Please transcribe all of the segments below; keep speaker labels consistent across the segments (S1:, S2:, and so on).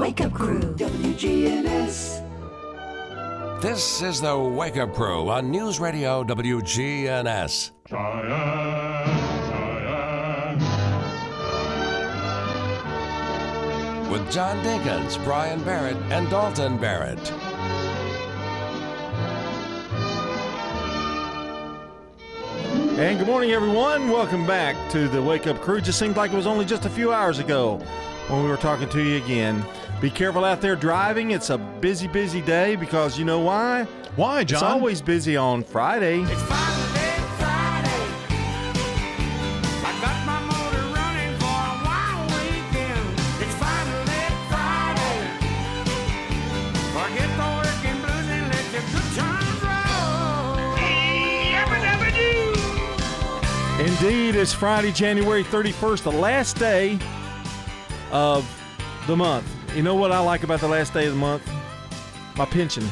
S1: Wake Up Crew, WGNS.
S2: This is the Wake Up Crew on News Radio WGNS. With John Dinkins, Brian Barrett, and Dalton Barrett.
S3: And good morning, everyone. Welcome back to the Wake Up Crew. Just seemed like it was only just a few hours ago when we were talking to you again. Be careful out there driving. It's a busy, busy day because you know why?
S4: Why, John?
S3: It's always busy on Friday.
S5: It's finally Friday. I got my motor running for a wild weekend. It's finally Friday. Forget the working blues and let your good times roll. Yabba-dabba-doo.
S3: Indeed, it's Friday, January 31st, the last day of the month. You know what I like about the last day of the month? My pension.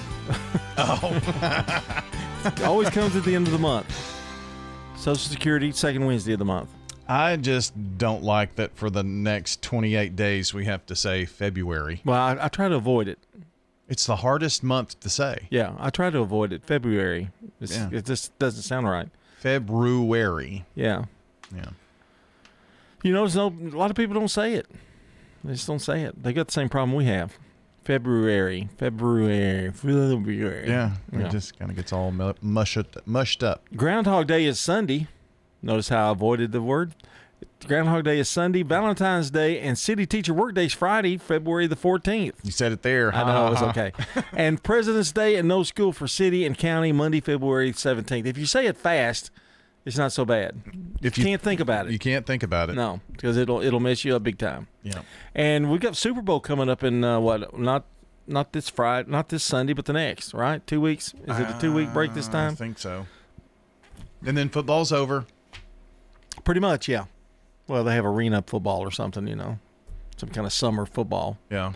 S3: It always comes at the end of the month. Social Security, second Wednesday of the month.
S4: I just don't like that for the next 28 days we have to say February.
S3: Well, I try to avoid it.
S4: It's the hardest month to say.
S3: Yeah, I try to avoid it. February.
S4: Yeah.
S3: It just doesn't sound right.
S4: February.
S3: Yeah.
S4: Yeah.
S3: You notice a lot of people don't say it. They just don't say it. They got the same problem we have. February.
S4: Yeah.
S3: Yeah.
S4: It just kind of gets all mushed up.
S3: Groundhog Day is Sunday. Notice how I avoided the word. Groundhog Day is Sunday. Valentine's Day and City Teacher Workday is Friday, February the 14th.
S4: You said it there.
S3: I know, it was okay. And President's Day and no school for city and county, Monday, February 17th. If you say it fast, it's not so bad.
S4: If
S3: You can't think about it.
S4: You can't think about it.
S3: No, because it'll mess you up big time.
S4: Yeah.
S3: And we got Super Bowl coming up in not this Friday, not this Sunday, but the next, right? 2 weeks. Is it a 2-week break this
S4: I
S3: time?
S4: think so. And then football's over.
S3: Pretty much, yeah. Well, they have arena football or something, some kind of summer football.
S4: Yeah.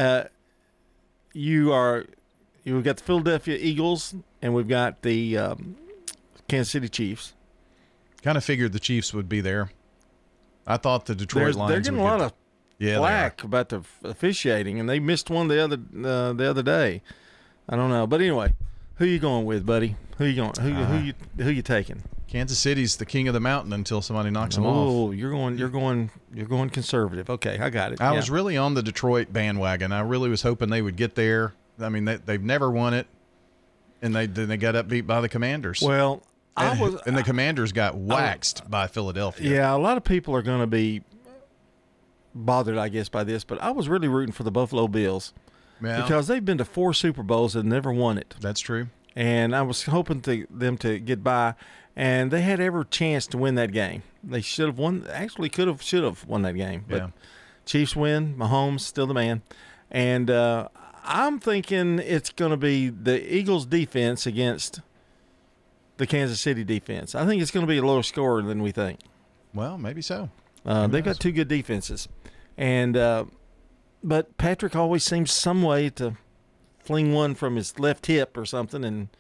S3: We've got the Philadelphia Eagles and we've got the Kansas City Chiefs.
S4: Kind of figured the Chiefs would be there. I thought the Detroit Lions
S3: They're getting a lot of flack about the officiating, and they missed one the other day. I don't know, but anyway, who you going with, buddy? Who you going? Who you taking?
S4: Kansas City's the king of the mountain until somebody knocks them off.
S3: Oh, you're going conservative. Okay, I got it.
S4: I was really on the Detroit bandwagon. I really was hoping they would get there. I mean, they've never won it, and they got upbeat by the Commanders.
S3: Well,
S4: and the Commanders got waxed by Philadelphia.
S3: Yeah, a lot of people are going to be bothered, I guess, by this, but I was really rooting for the Buffalo Bills because they've been to 4 Super Bowls and never won it.
S4: That's true.
S3: And I was hoping them to get by, and they had every chance to win that game. They should have won. Actually, should have won that game. But Chiefs win. Mahomes still the man, and I'm thinking it's going to be the Eagles' defense against the Kansas City defense. I think it's going to be a lower score than we think.
S4: Well, maybe so.
S3: They've got 2 good defenses, and but Patrick always seems some way to fling one from his left hip or something, and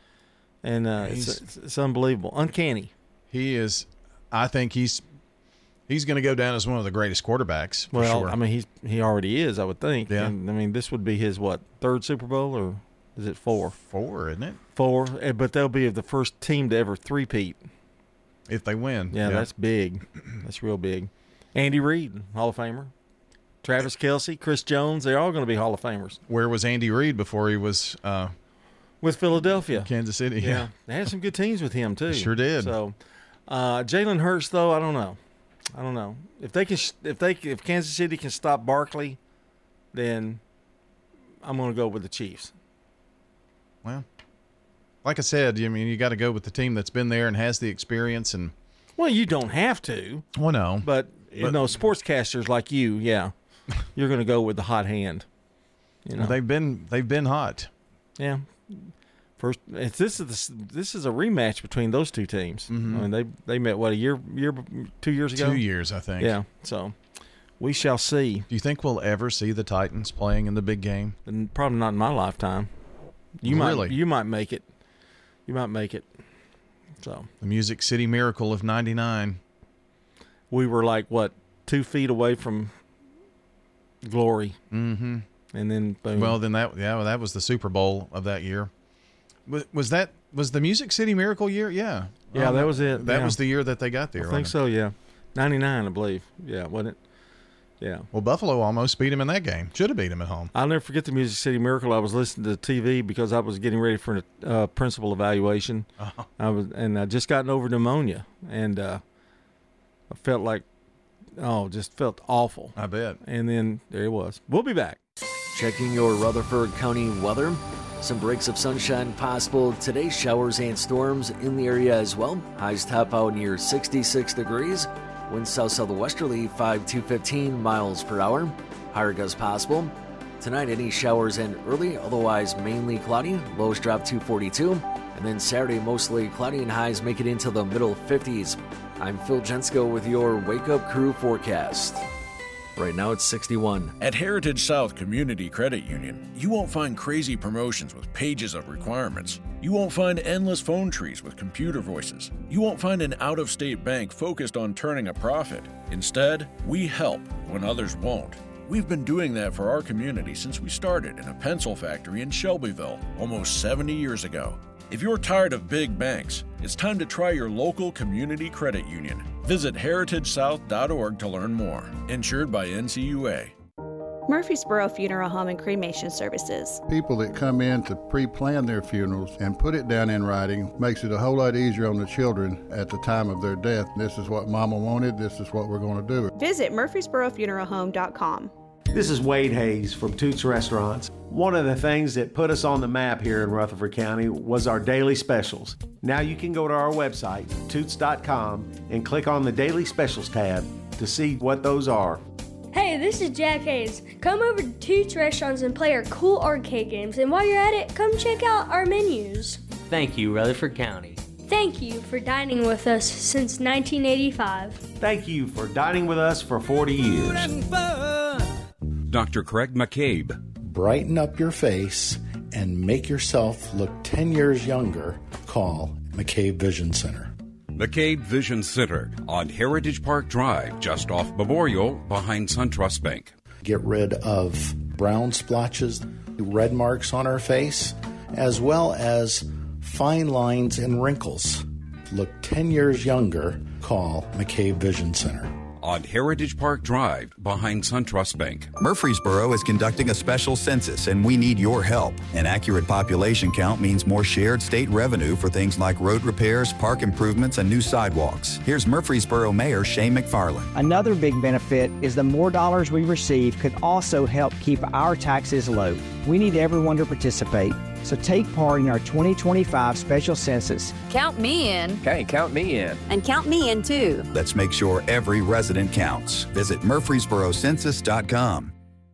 S3: it's unbelievable, uncanny.
S4: He is. I think he's going to go down as one of the greatest quarterbacks. For sure.
S3: I mean, he already is, I would think.
S4: Yeah.
S3: And, I mean, this would be his 3rd Super Bowl, or is it 4?
S4: 4, isn't it?
S3: 4, but they'll be the first team to ever three-peat.
S4: If they win.
S3: Yeah, that's big. That's real big. Andy Reid, Hall of Famer. Travis Kelce, Chris Jones, they're all going to be Hall of Famers.
S4: Where was Andy Reid before he was
S3: with Philadelphia?
S4: Kansas City. Yeah.
S3: They had some good teams with him, too.
S4: Sure did.
S3: So, Jalen Hurts, though, I don't know. If Kansas City can stop Barkley, then I'm going to go with the Chiefs.
S4: Well, like I said, I mean, you got to go with the team that's been there and has the experience. And
S3: well, you don't have to.
S4: Well, no.
S3: But sportscasters like you, you're going to go with the hot hand.
S4: Well, they've been hot.
S3: Yeah. This is a rematch between those two teams.
S4: Mm-hmm.
S3: I mean, they met 2 years ago.
S4: 2 years, I think.
S3: Yeah. So we shall see.
S4: Do you think we'll ever see the Titans playing in the big game?
S3: And probably not in my lifetime. You might make it. You might make it. So
S4: the Music City Miracle of '99.
S3: We were 2 feet away from glory.
S4: Mm-hmm.
S3: and then boom.
S4: Well, then that was the Super Bowl of that year. Was the Music City Miracle year? Yeah.
S3: Yeah, that was it.
S4: That
S3: yeah.
S4: was the year that they got there.
S3: I think so, yeah. 99, I believe. Yeah, wasn't it? Yeah.
S4: Well, Buffalo almost beat him in that game. Should have beat him at home.
S3: I'll never forget the Music City Miracle. I was listening to TV because I was getting ready for a principal evaluation.
S4: Oh.
S3: I just gotten over pneumonia, and I felt like, just felt awful.
S4: I bet.
S3: And then there it was. We'll be back.
S6: Checking your Rutherford County weather. Some breaks of sunshine possible today. Showers and storms in the area as well. Highs top out near 66 degrees. Winds south-southwesterly 5 to 15 miles per hour. Higher gusts possible. Tonight, any showers and early, otherwise mainly cloudy. Lows drop to 42. And then Saturday, mostly cloudy and highs make it into the middle 50s. I'm Phil Jensko with your Wake Up Crew forecast. Right now it's 61.
S7: At Heritage South Community Credit Union, you won't find crazy promotions with pages of requirements. You won't find endless phone trees with computer voices. You won't find an out-of-state bank focused on turning a profit. Instead, we help when others won't. We've been doing that for our community since we started in a pencil factory in Shelbyville almost 70 years ago. If you're tired of big banks, it's time to try your local community credit union. Visit heritagesouth.org to learn more. Insured by NCUA.
S8: Murfreesboro Funeral Home and Cremation Services.
S9: People that come in to pre-plan their funerals and put it down in writing makes it a whole lot easier on the children at the time of their death. This is what Mama wanted. This is what we're going to do.
S8: Visit murfreesborofuneralhome.com.
S10: This is Wade Hayes from Toots Restaurants. One of the things that put us on the map here in Rutherford County was our daily specials. Now you can go to our website, toots.com, and click on the Daily Specials tab to see what those are.
S11: Hey, this is Jack Hayes. Come over to Toots Restaurants and play our cool arcade games. And while you're at it, come check out our menus.
S12: Thank you, Rutherford County.
S11: Thank you for dining with us since 1985.
S10: Thank you for dining with us for 40 years.
S13: Dr. Craig McCabe.
S14: Brighten up your face and make yourself look 10 years younger. Call McCabe Vision Center.
S13: McCabe Vision Center on Heritage Park Drive, just off Memorial, behind SunTrust Bank.
S14: Get rid of brown splotches, red marks on our face, as well as fine lines and wrinkles. Look 10 years younger. Call McCabe Vision Center.
S13: On Heritage Park Drive, behind SunTrust Bank.
S15: Murfreesboro is conducting a special census, and we need your help. An accurate population count means more shared state revenue for things like road repairs, park improvements, and new sidewalks. Here's Murfreesboro Mayor Shane McFarland.
S16: Another big benefit is the more dollars we receive could also help keep our taxes low. We need everyone to participate. So take part in our 2025 special census.
S17: Count me in.
S18: Okay, count me in.
S17: And count me in too.
S15: Let's make sure every resident counts. Visit murfreesborocensus.com.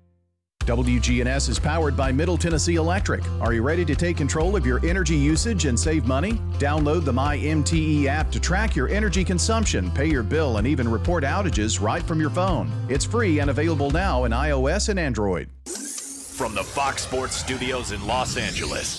S4: WGNS is powered by Middle Tennessee Electric. Are you ready to take control of your energy usage and save money? Download the MyMTE app to track your energy consumption, pay your bill, and even report outages right from your phone. It's free and available now in iOS and Android.
S19: From the Fox Sports Studios in Los Angeles,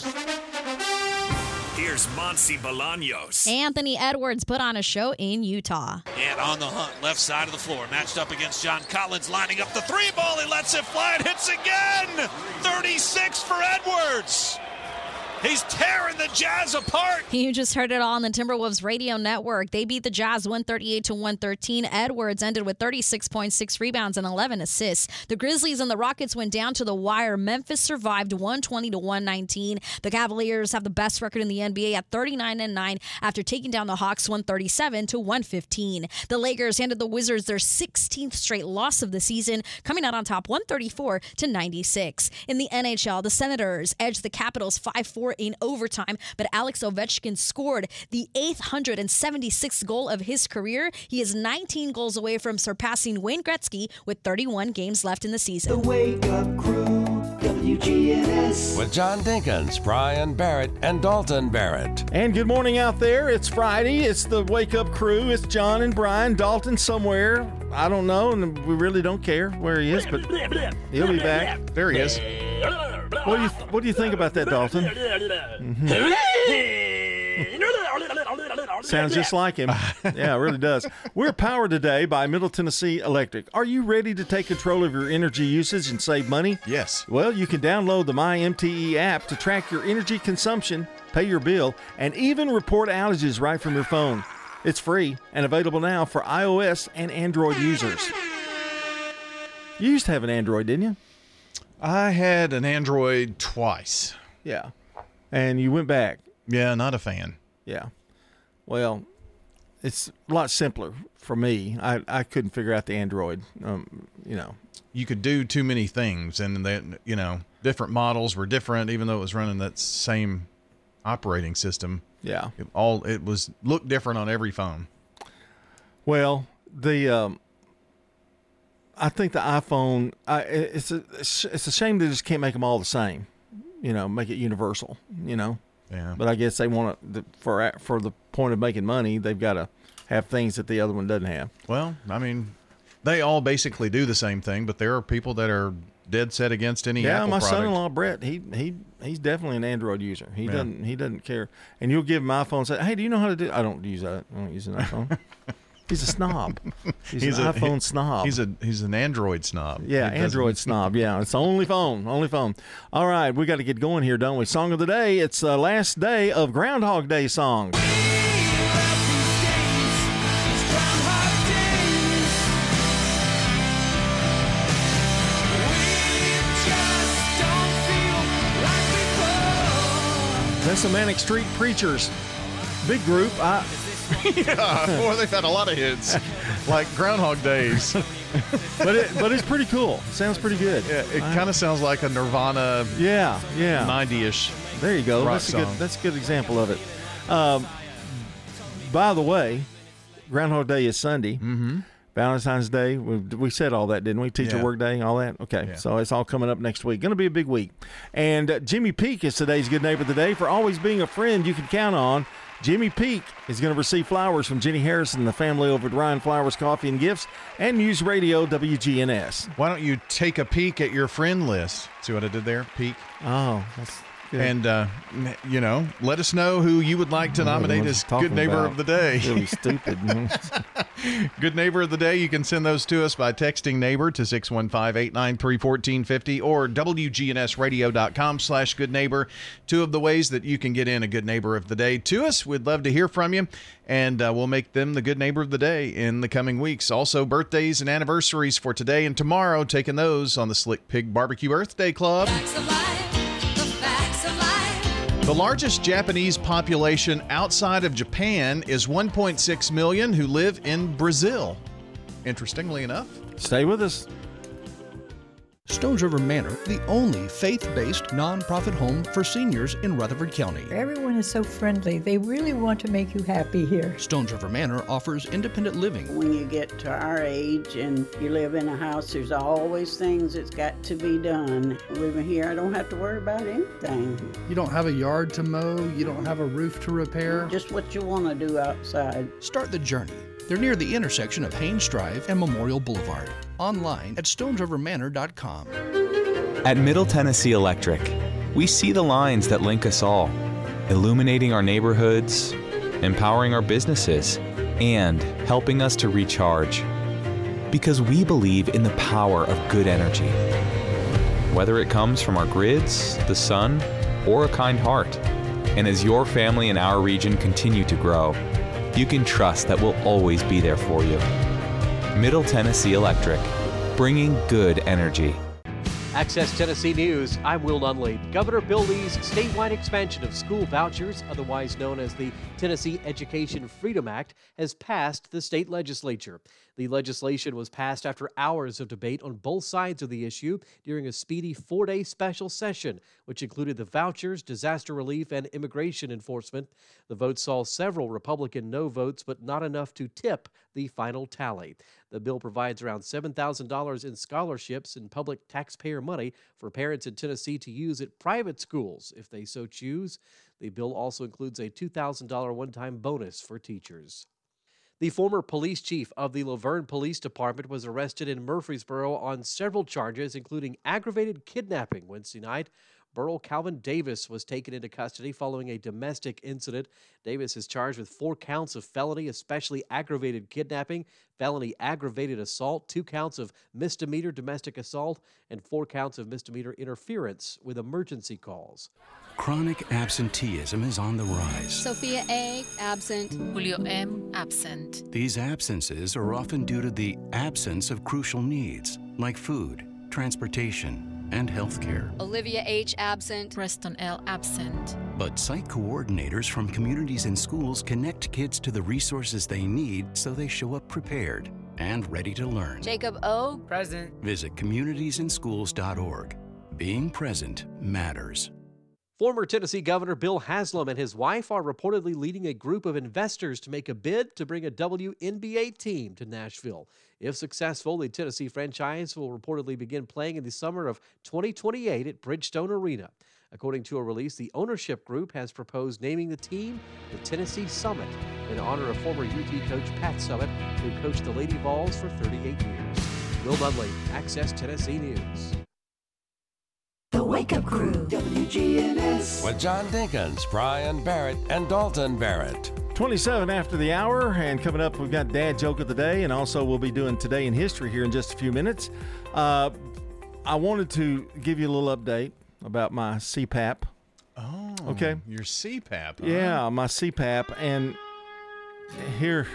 S19: here's Monsi Bolaños.
S20: Anthony Edwards put on a show in Utah.
S21: And on the hunt, left side of the floor, matched up against John Collins, lining up the three ball. He lets it fly and hits again. 36 for Edwards. He's tearing the Jazz apart.
S20: You just heard it all on the Timberwolves radio network. They beat the Jazz 138-113. Edwards ended with 36 points, 6 rebounds, and 11 assists. The Grizzlies and the Rockets went down to the wire. Memphis survived 120-119. The Cavaliers have the best record in the NBA at 39-9 after taking down the Hawks 137-115. The Lakers handed the Wizards their 16th straight loss of the season, coming out on top 134-96. In the NHL, the Senators edged the Capitals 5-4 in overtime, but Alex Ovechkin scored the 876th goal of his career. He is 19 goals away from surpassing Wayne Gretzky with 31 games left in the season.
S1: The Wake Up Crew, WGNS.
S2: With John Dinkins, Brian Barrett, and Dalton Barrett.
S3: And good morning out there. It's Friday. It's the Wake Up Crew. It's John and Brian. Dalton somewhere. I don't know, and we really don't care where he is, but he'll be back.
S4: There he is.
S3: What do you think about that, Dalton? Mm-hmm. Sounds just like him. Yeah, it really does. We're powered today by Middle Tennessee Electric. Are you ready to take control of your energy usage and save money?
S4: Yes.
S3: Well, you can download the MyMTE app to track your energy consumption, pay your bill, and even report outages right from your phone. It's free and available now for iOS and Android users. You used to have an Android, didn't you?
S4: I had an Android twice.
S3: Yeah. And you went back.
S4: Yeah, not a fan.
S3: Yeah. Well, it's a lot simpler for me. I couldn't figure out the Android.
S4: You could do too many things, and then, different models were different, even though it was running that same operating system.
S3: Yeah.
S4: It looked different on every phone.
S3: Well, I think the iPhone, it's a shame they just can't make them all the same, make it universal,
S4: Yeah.
S3: But I guess they want to, for the point of making money, they've got to have things that the other one doesn't have.
S4: Well, I mean, they all basically do the same thing, but there are people that are dead set against any Apple
S3: my
S4: product.
S3: son-in-law Brett, he's definitely an Android user. He doesn't care. And you'll give him my iPhone and say, "Hey, do you know how to do?" I don't use that. I don't use an iPhone. He's a snob. He's an iPhone snob.
S4: He's an Android snob.
S3: Yeah, Android snob. Yeah, it's the only phone. All right, we got to get going here, don't we? Song of the day. It's the last day of Groundhog Day songs. That's the Manic Street Preachers. Big group.
S4: Yeah, boy, they've had a lot of hits, like Groundhog Days.
S3: but it's pretty cool. Sounds pretty good.
S4: Yeah, it kind of sounds like a Nirvana.
S3: Yeah.
S4: 90-ish.
S3: There you go.
S4: That's
S3: a good example of it. By the way, Groundhog Day is Sunday.
S4: Mm-hmm.
S3: Valentine's Day. We said all that, didn't we? Teacher Work Day, all that. Okay, So it's all coming up next week. Going to be a big week. And Jimmy Peak is today's Good Neighbor of the Day. For always being a friend you can count on, Jimmy Peak is going to receive flowers from Jenny Harrison and the family over at Ryan Flowers Coffee and Gifts and News Radio WGNS.
S4: Why don't you take a peek at your friend list? See what I did there? Peek.
S3: Oh, that's good.
S4: And, let us know who you would like to nominate as Good Neighbor of the Day.
S3: Really stupid.
S4: Good Neighbor of the Day, you can send those to us by texting neighbor to 615-893-1450 or WGNSradio.com/Good Neighbor. Two of the ways that you can get in a Good Neighbor of the Day to us. We'd love to hear from you, and we'll make them the Good Neighbor of the Day in the coming weeks. Also, birthdays and anniversaries for today and tomorrow, taking those on the Slick Pig Barbecue Birthday Club. The largest Japanese population outside of Japan is 1.6 million who live in Brazil. Interestingly enough.
S3: Stay with us.
S18: Stones River Manor, the only faith-based nonprofit home for seniors in Rutherford County.
S22: Everyone is so friendly. They really want to make you happy here.
S18: Stones River Manor offers independent living.
S23: When you get to our age and you live in a house, there's always things that's got to be done. Living here, I don't have to worry about anything.
S24: You don't have a yard to mow. You don't have a roof to repair.
S23: Just what you want to do outside.
S18: Start the journey. They're near the intersection of Haynes Drive and Memorial Boulevard. Online at stonesrivermanor.com.
S25: At Middle Tennessee Electric, we see the lines that link us all, illuminating our neighborhoods, empowering our businesses, and helping us to recharge. Because we believe in the power of good energy. Whether it comes from our grids, the sun, or a kind heart. And as your family and our region continue to grow, you can trust that we'll always be there for you. Middle Tennessee Electric, bringing good energy.
S26: Access Tennessee News, I'm Will Nunley. Governor Bill Lee's statewide expansion of school vouchers, otherwise known as the Tennessee Education Freedom Act, has passed the state legislature. The legislation was passed after hours of debate on both sides of the issue during a speedy 4-day special session, which included the vouchers, disaster relief, and immigration enforcement. The vote saw several Republican no votes, but not enough to tip the final tally. The bill provides around $7,000 in scholarships and public taxpayer money for parents in Tennessee to use at private schools if they so choose. The bill also includes a $2,000 one-time bonus for teachers. The former police chief of the Laverne Police Department was arrested in Murfreesboro on several charges, including aggravated kidnapping Wednesday night. Burl Calvin Davis was taken into custody following a domestic incident. Davis is charged with 4 counts of felony, especially aggravated kidnapping, felony aggravated assault, 2 counts of misdemeanor domestic assault, and 4 counts of misdemeanor interference with emergency calls.
S5: Chronic absenteeism is on the rise.
S6: Sophia A., absent. Julio M., absent.
S5: These absences are often due to the absence of crucial needs, like food, transportation, and health care.
S6: Olivia H., absent. Preston L., absent.
S5: But site coordinators from communities and schools connect kids to the resources they need so they show up prepared and ready to learn.
S6: Jacob O., present.
S5: Visit communitiesandschools.org. Being present matters.
S26: Former Tennessee Governor Bill Haslam and his wife are reportedly leading a group of investors to make a bid to bring a WNBA team to Nashville. If successful, the Tennessee franchise will reportedly begin playing in the summer of 2028 at Bridgestone Arena. According to a release, the ownership group has proposed naming the team the Tennessee Summit in honor of former UT coach Pat Summit, who coached the Lady Vols for 38 years. Will Dudley, Access Tennessee News.
S1: The Wake Up Crew, WGNS.
S2: With John Dinkins, Brian Barrett, and Dalton Barrett.
S3: 27 after the hour, and coming up, we've got Dad Joke of the Day, and also we'll be doing Today in History here in just a few minutes. I wanted to give you a little update about my CPAP.
S7: Oh,
S3: okay.
S7: Your CPAP. Huh?
S3: Yeah, my CPAP, and here,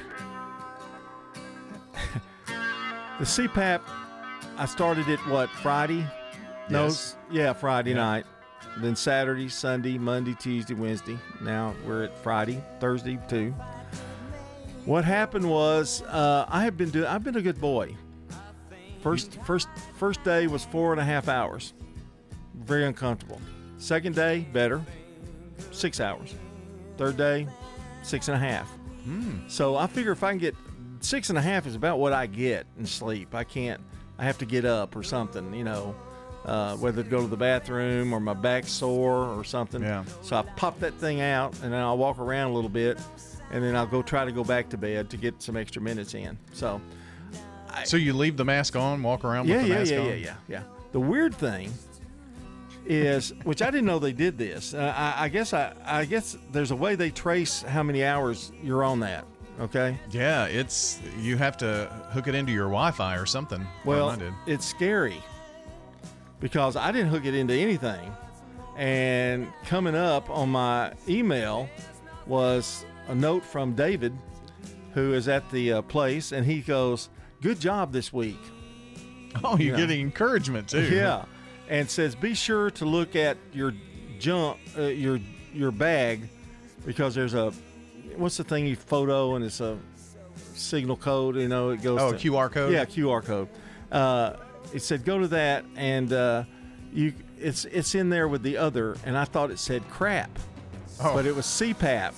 S3: the CPAP, I started it, Friday?
S7: Yes.
S3: Yeah, Friday night. Then Saturday, Sunday, Monday, Tuesday, Wednesday. Now we're at Friday, Thursday too. What happened was I've been a good boy. First day was 4.5 hours. Very uncomfortable. Second day, better. 6 hours. Third day, 6.5. So I figure if I can get 6.5 is about what I get in sleep. I have to get up or something, whether to go to the bathroom or my back's sore or something.
S7: Yeah.
S3: So I pop that thing out, and then I'll walk around a little bit, and then I'll try to go back to bed to get some extra minutes in. So
S7: you leave the mask on, walk around with the mask on?
S3: Yeah. The weird thing is, which I didn't know they did this. I guess there's a way they trace how many hours you're on that. Okay.
S7: Yeah, you have to hook it into your Wi-Fi or something.
S3: Well, it's scary, because I didn't hook it into anything. And coming up on my email was a note from David, who is at the place, and he goes, "Good job this week."
S7: Oh, you're getting encouragement too.
S3: Yeah. And says, be sure to look at your your bag, because there's what's the thing you photo, and it's a signal code, it goes
S7: a QR code?
S3: Yeah, QR code. It said go to that, and it's in there with the other, and I thought it said crap, but it was CPAP.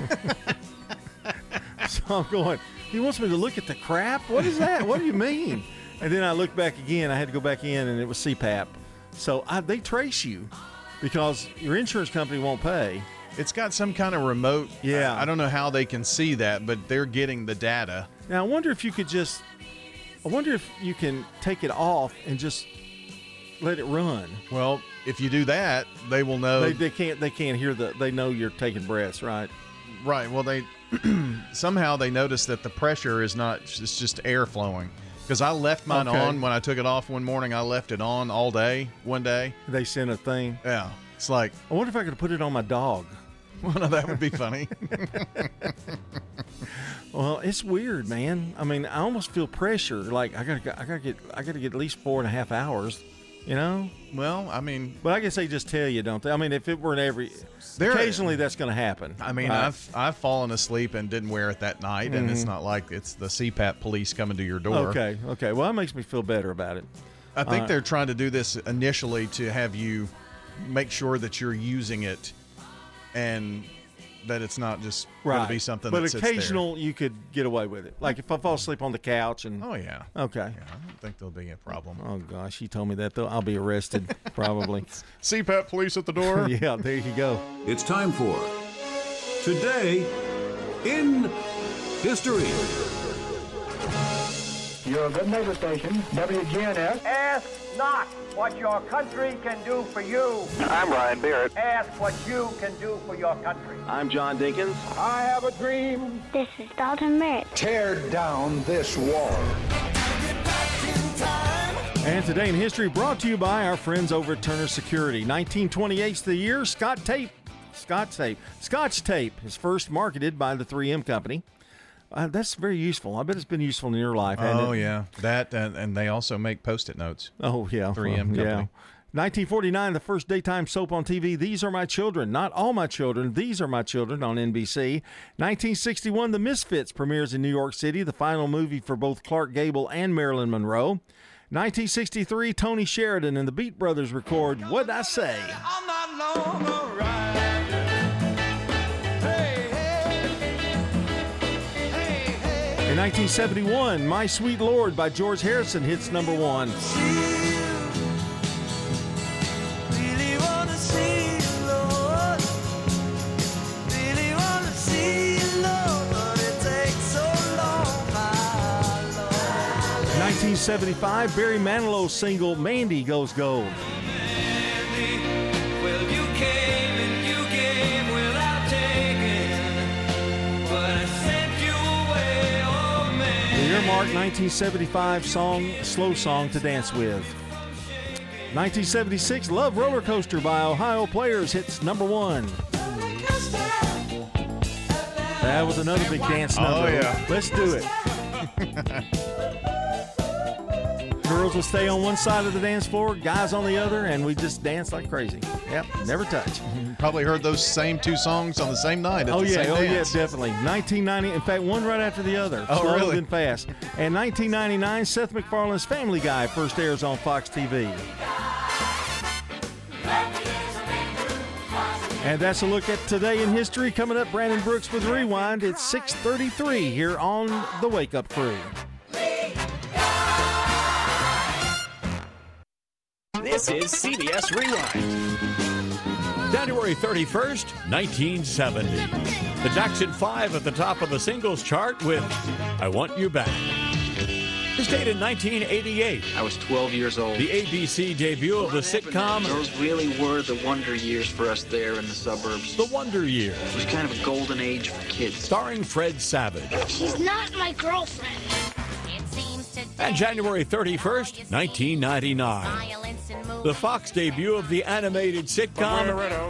S3: So I'm going, he wants me to look at the crap? What is that? What do you mean? And then I looked back again. I had to go back in, and it was CPAP. So they trace you, because your insurance company won't pay.
S7: It's got some kind of remote.
S3: Yeah.
S7: I don't know how they can see that, but they're getting the data.
S3: Now, I wonder if you can take it off and just let it run.
S7: Well, if you do that, they will know.
S3: They can't hear they know you're taking breaths, right?
S7: Right. Well, they somehow they notice that the pressure is not, it's just air flowing. Because I left mine on when I took it off one morning. I left it on all day, one day.
S3: They sent a thing.
S7: Yeah. It's like,
S3: I wonder if I could put it on my dog.
S7: Well, no, that would be funny.
S3: Well, it's weird, man. I mean, I almost feel pressure. Like I gotta get at least 4.5 hours.
S7: Well, I mean,
S3: but I guess they just tell you, don't they? I mean, if it weren't occasionally that's going to happen.
S7: I mean, I've fallen asleep and didn't wear it that night, and it's not like it's the CPAP police coming to your door.
S3: Okay. Well, that makes me feel better about it.
S7: I think they're trying to do this initially to have you make sure that you're using it, and that it's not just going to be something.
S3: But
S7: that sits
S3: occasional,
S7: there.
S3: You could get away with it. Like if I fall asleep on the couch and.
S7: Oh yeah.
S3: Okay.
S7: Yeah, I don't think there'll be a problem.
S3: Oh gosh, he told me that though. I'll be arrested probably.
S7: CPAP police at the door.
S3: Yeah, there you go.
S8: It's time for Today in History.
S9: Your good neighbor station, WGNS.
S12: Ask not
S9: what your country can do for you.
S10: I'm Ryan Barrett.
S9: Ask what you can do for your country.
S10: I'm John Dinkins.
S9: I have a dream.
S11: This is Dalton Merritt.
S10: Tear down this wall.
S3: And Today in History brought to you by our friends over at Turner Security. 1928's the year Scotch Tape, is first marketed by the 3M Company. That's very useful. I bet it's been useful in your life.
S7: Oh, yeah. That, and they also make Post-it notes.
S3: Oh, yeah.
S7: 3M Company.
S3: Yeah. 1949, the first daytime soap on TV, These Are My Children. Not All My Children, These Are My Children on NBC. 1961, The Misfits premieres in New York City, the final movie for both Clark Gable and Marilyn Monroe. 1963, Tony Sheridan and the Beat Brothers record What'd I Say?
S1: I'm not long, all right.
S3: In 1971, My Sweet Lord by George Harrison hits number one.
S1: Really wanna see you, Lord. Really wanna see you, Lord. But it takes so long, my Lord.
S3: 1975, Barry Manilow's single Mandy goes gold.
S1: Mandy, well, you came and you gave without taking. But I sent you away, oh man.
S3: The earmark 1975 song, Slow Song to Dance With. 1976, Love Roller Coaster by Ohio Players hits number one. That was another big dance number.
S7: Oh, yeah.
S3: Let's do it. Girls will stay on one side of the dance floor, guys on the other, and we just dance like crazy. Yep, never touch.
S7: Probably heard those same two songs on the same night. At the same dance.
S3: Yeah, definitely. 1990, in fact, one right after the other.
S7: Oh,
S3: Slow
S7: really?
S3: and fast. And 1999, Seth MacFarlane's Family Guy first airs on Fox TV. And that's a look at Today in History. Coming up, Brandon Brooks with Rewind. It's 6:33 here on the Wake Up Crew.
S19: This is CBS Rewind.
S12: January 31st, 1970. The Jackson 5 at the top of the singles chart with I Want You Back. This date in 1988.
S13: I was 12 years old.
S12: The ABC debut of the sitcom.
S13: Those really were the wonder years for us there in the suburbs.
S12: The Wonder Years.
S13: It was kind of a golden age for kids.
S12: Starring Fred Savage.
S11: She's not my girlfriend.
S12: And January 31st, 1999. The Fox debut of the animated sitcom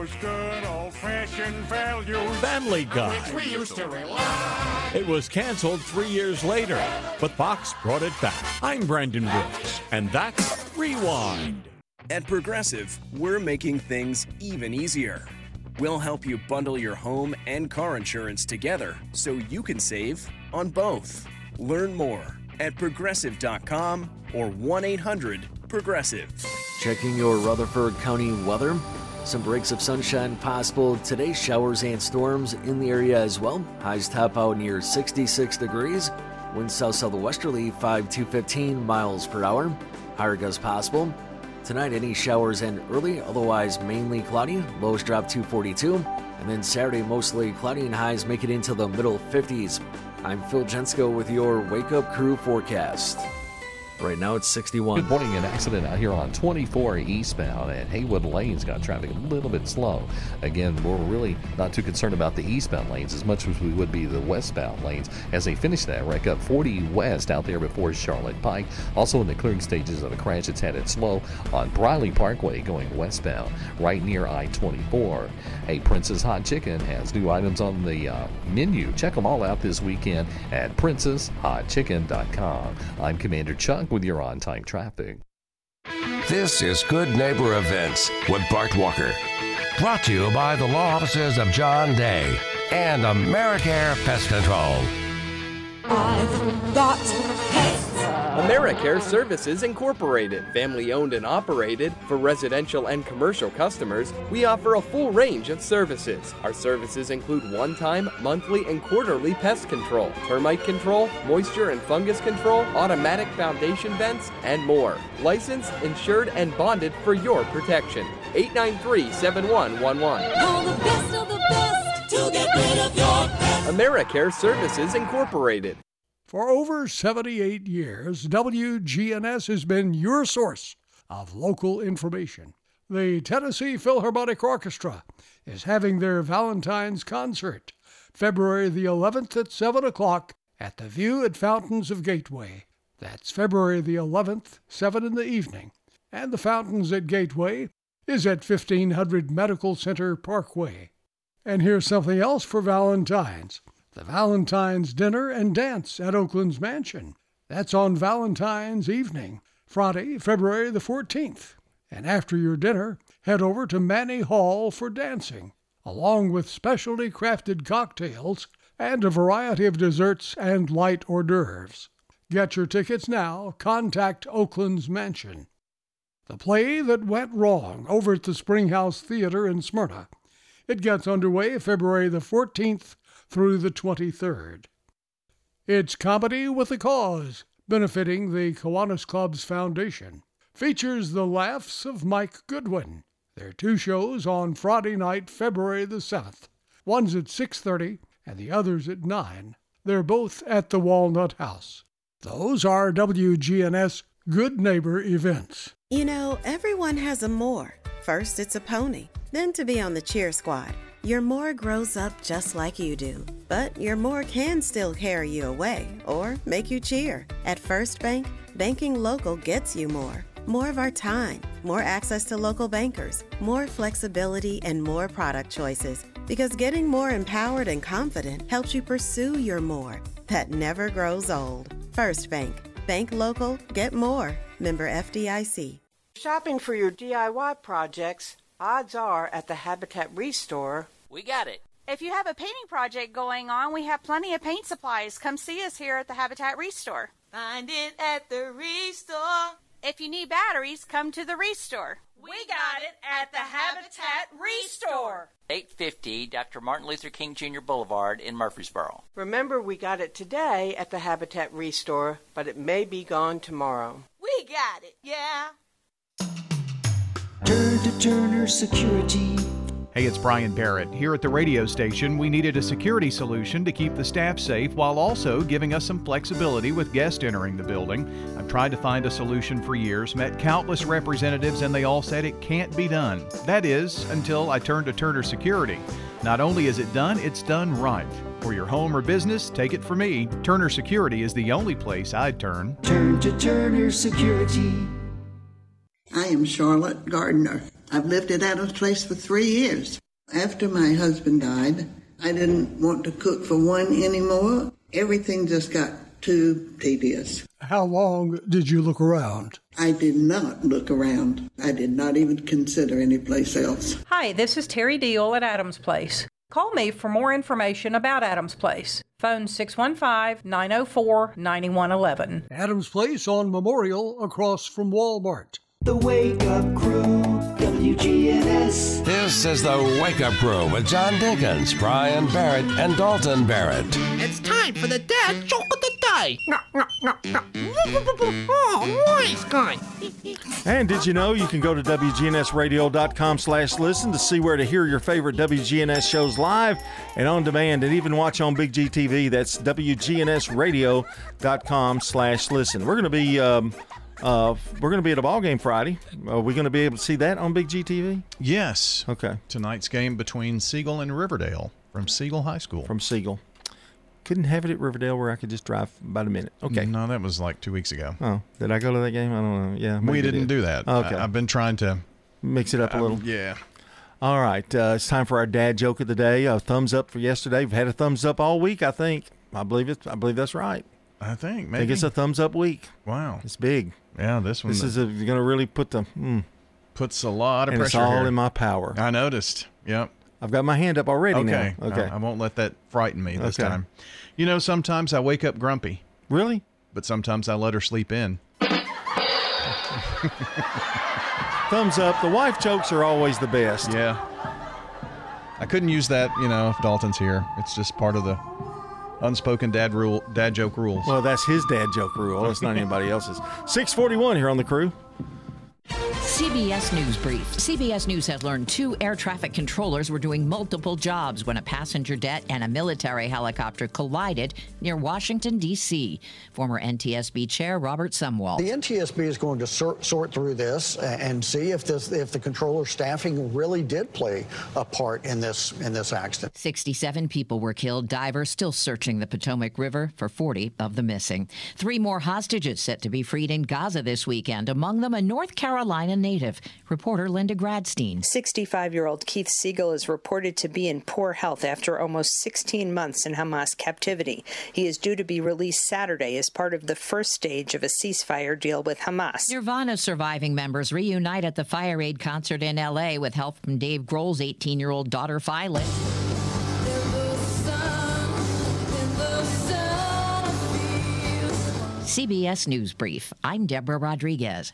S12: Family Guy.
S1: We used to rely.
S12: It was canceled 3 years later, but Fox brought it back. I'm Brandon Brooks, and that's Rewind.
S14: At Progressive, we're making things even easier. We'll help you bundle your home and car insurance together so you can save on both. Learn more at Progressive.com or 1-800-PROGRESSIVE.
S27: Checking your Rutherford County weather. Some breaks of sunshine possible today. Showers and storms in the area as well. Highs top out near 66 degrees. Winds south-southwesterly 5 to 15 miles per hour. Higher gusts possible. Tonight, any showers and early, otherwise mainly cloudy. Lows drop to 42. And then Saturday, mostly cloudy and highs make it into the middle 50s. I'm Phil Jensko with your Wake Up Crew forecast. Right now it's 61.
S28: Good morning. An accident out here on 24 eastbound at Haywood Lanes got traffic a little bit slow. Again, we're really not too concerned about the eastbound lanes as much as we would be the westbound lanes as they finish that wreck up 40 west out there before Charlotte Pike. Also in the clearing stages of the crash, it's headed slow on Briley Parkway going westbound right near I-24. Hey, Princess Hot Chicken has new items on the menu. Check them all out this weekend at princesshotchicken.com. I'm Commander Chuck with your on-time traffic.
S2: This is Good Neighbor Events with Bart Walker. Brought to you by the law offices of John Day and AmeriCare Pest Control.
S29: I've got pets. AmeriCare Services Incorporated, family owned and operated. For residential and commercial customers, we offer a full range of services. Our services include one-time, monthly, and quarterly pest control, termite control, moisture and fungus control, automatic foundation vents, and more. Licensed, insured, and bonded for your protection. 893-7111.
S1: Call the best of the best to get rid of your pest.
S29: AmeriCare Services Incorporated.
S30: For over 78 years, WGNS has been your source
S18: of local information. The Tennessee Philharmonic Orchestra is having their Valentine's concert February the 11th at 7 o'clock at the View at Fountains of Gateway. That's February the 11th, 7 in the evening. And the Fountains at Gateway is at 1500 Medical Center Parkway. And here's something else for Valentine's. The Valentine's Dinner and Dance at Oakland's Mansion. That's on Valentine's evening, Friday, February the 14th. And after your dinner, head over to Manny Hall for dancing, along with specialty crafted cocktails and a variety of desserts and light hors d'oeuvres. Get your tickets now. Contact Oakland's Mansion. The Play That Went Wrong over at the Springhouse Theater in Smyrna. It gets underway February the 14th through the 23rd. It's Comedy with a Cause, benefiting the Kiwanis Club's Foundation. Features the laughs of Mike Goodwin. There are 2 shows on Friday night, February the 7th. One's at 6:30 and the other's at 9. They're both at the Walnut House. Those are WGNS Good Neighbor events.
S4: You know, everyone has a more. First, it's a pony. Then to be on the cheer squad. Your more grows up just like you do. But your more can still carry you away or make you cheer. At First Bank, banking local gets you more. More of our time, more access to local bankers, more flexibility, and more product choices. Because getting more empowered and confident helps you pursue your more. That never grows old. First Bank. Bank local, get more. Member FDIC.
S15: Shopping for your DIY projects, odds are at the Habitat Restore.
S16: We got it.
S17: If you have a painting project going on, we have plenty of paint supplies. Come see us here at the Habitat Restore.
S15: Find it at the Restore.
S17: If you need batteries, come to the Restore.
S15: We got it at the Habitat Restore.
S16: 850 Dr. Martin Luther King Jr. Boulevard in Murfreesboro.
S15: Remember, we got it today at the Habitat Restore, but it may be gone tomorrow. We got it, yeah.
S20: Turn to Turner Security.
S7: Hey, it's Brian Barrett. Here at the radio station, we needed a security solution to keep the staff safe while also giving us some flexibility with guests entering the building. I've tried to find a solution for years, met countless representatives, and they all said it can't be done. That is, until I turned to Turner Security. Not only is it done, it's done right. For your home or business, take it from me. Turner Security is the only place I'd turn.
S20: Turn to Turner Security.
S21: I am Charlotte Gardner. I've lived at Adams Place for 3 years. After my husband died, I didn't want to cook for one anymore. Everything just got too tedious.
S18: How long did you look around?
S21: I did not look around. I did not even consider any place else.
S22: Hi, this is Terry Deal at Adams Place. Call me for more information about Adams Place. Phone 615-904-9111.
S18: Adams Place on Memorial across from Walmart.
S20: The Wake Up Crew, WGNS.
S2: This is the Wake Up Crew with John Dinkins, Brian Barrett, and Dalton Barrett.
S23: It's time for the dad joke of the day. Oh, nice guy.
S3: And did you know you can go to WGNSradio.com/listen to see where to hear your favorite WGNS shows live and on demand, and even watch on Big G TV. That's WGNSradio.com/listen. We're going to be at a ball game Friday. Are we going to be able to see that on Big G TV?
S7: Yes.
S3: Okay.
S7: Tonight's game between Siegel and Riverdale from Siegel High School.
S3: From Siegel. Couldn't have it at Riverdale where I could just drive about a minute. Okay.
S7: No, that was like 2 weeks ago.
S3: Oh, did I go to that game? I don't know. Yeah.
S7: We didn't do that.
S3: Okay.
S7: I've been trying to
S3: mix it up a little.
S7: Yeah.
S3: All right. It's time for our dad joke of the day. A thumbs up for yesterday. We've had a thumbs up all week, I think. I believe that's right.
S7: I think maybe.
S3: I think it's a thumbs up week.
S7: Wow.
S3: It's big.
S7: Yeah, this one.
S3: This is going to really put the...
S7: puts a lot of
S3: and
S7: pressure
S3: it's all
S7: here.
S3: in my power.
S7: I noticed. Yep.
S3: I've got my hand up already now. Okay.
S7: I won't let that frighten me this time. You know, sometimes I wake up grumpy.
S3: Really?
S7: But sometimes I let her sleep in.
S3: Thumbs up. The wife jokes are always the best.
S7: Yeah. I couldn't use that, if Dalton's here. It's just part of the unspoken dad joke rules.
S3: Well, that's his dad joke rule. It's not anybody else's. 6:41 here on the crew.
S5: CBS News Brief. CBS News has learned 2 air traffic controllers were doing multiple jobs when a passenger jet and a military helicopter collided near Washington, D.C. Former NTSB Chair Robert Sumwalt.
S6: The NTSB is going to sort through this and see if the controller staffing really did play a part in this accident.
S5: 67 people were killed. Divers still searching the Potomac River for 40 of the missing. 3 more hostages set to be freed in Gaza this weekend, among them a North Carolina native. Reporter Linda Gradstein.
S8: 65-year-old Keith Siegel is reported to be in poor health after almost 16 months in Hamas captivity. He is due to be released Saturday as part of the first stage of a ceasefire deal with Hamas.
S5: Nirvana's surviving members reunite at the Fire Aid concert in L.A. with help from Dave Grohl's 18-year-old daughter, Violet. CBS News Brief. I'm Deborah Rodriguez.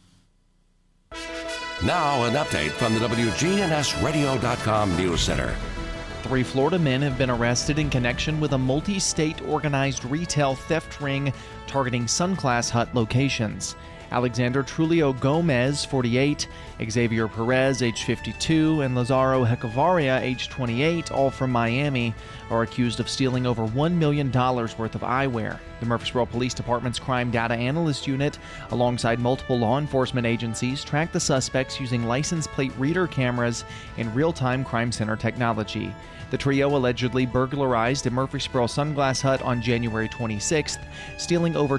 S2: Now an update from the WGNSradio.com News Center.
S9: 3 Florida men have been arrested in connection with a multi-state organized retail theft ring targeting Sunclass Hut locations. Alexander Trulio Gomez, 48, Xavier Perez, age 52, and Lazaro Hechavarria, age 28, all from Miami, are accused of stealing over $1 million worth of eyewear. The Murfreesboro Police Department's Crime Data Analyst Unit, alongside multiple law enforcement agencies, tracked the suspects using license plate reader cameras and real-time crime center technology. The trio allegedly burglarized a Murfreesboro Sunglass Hut on January 26th, stealing over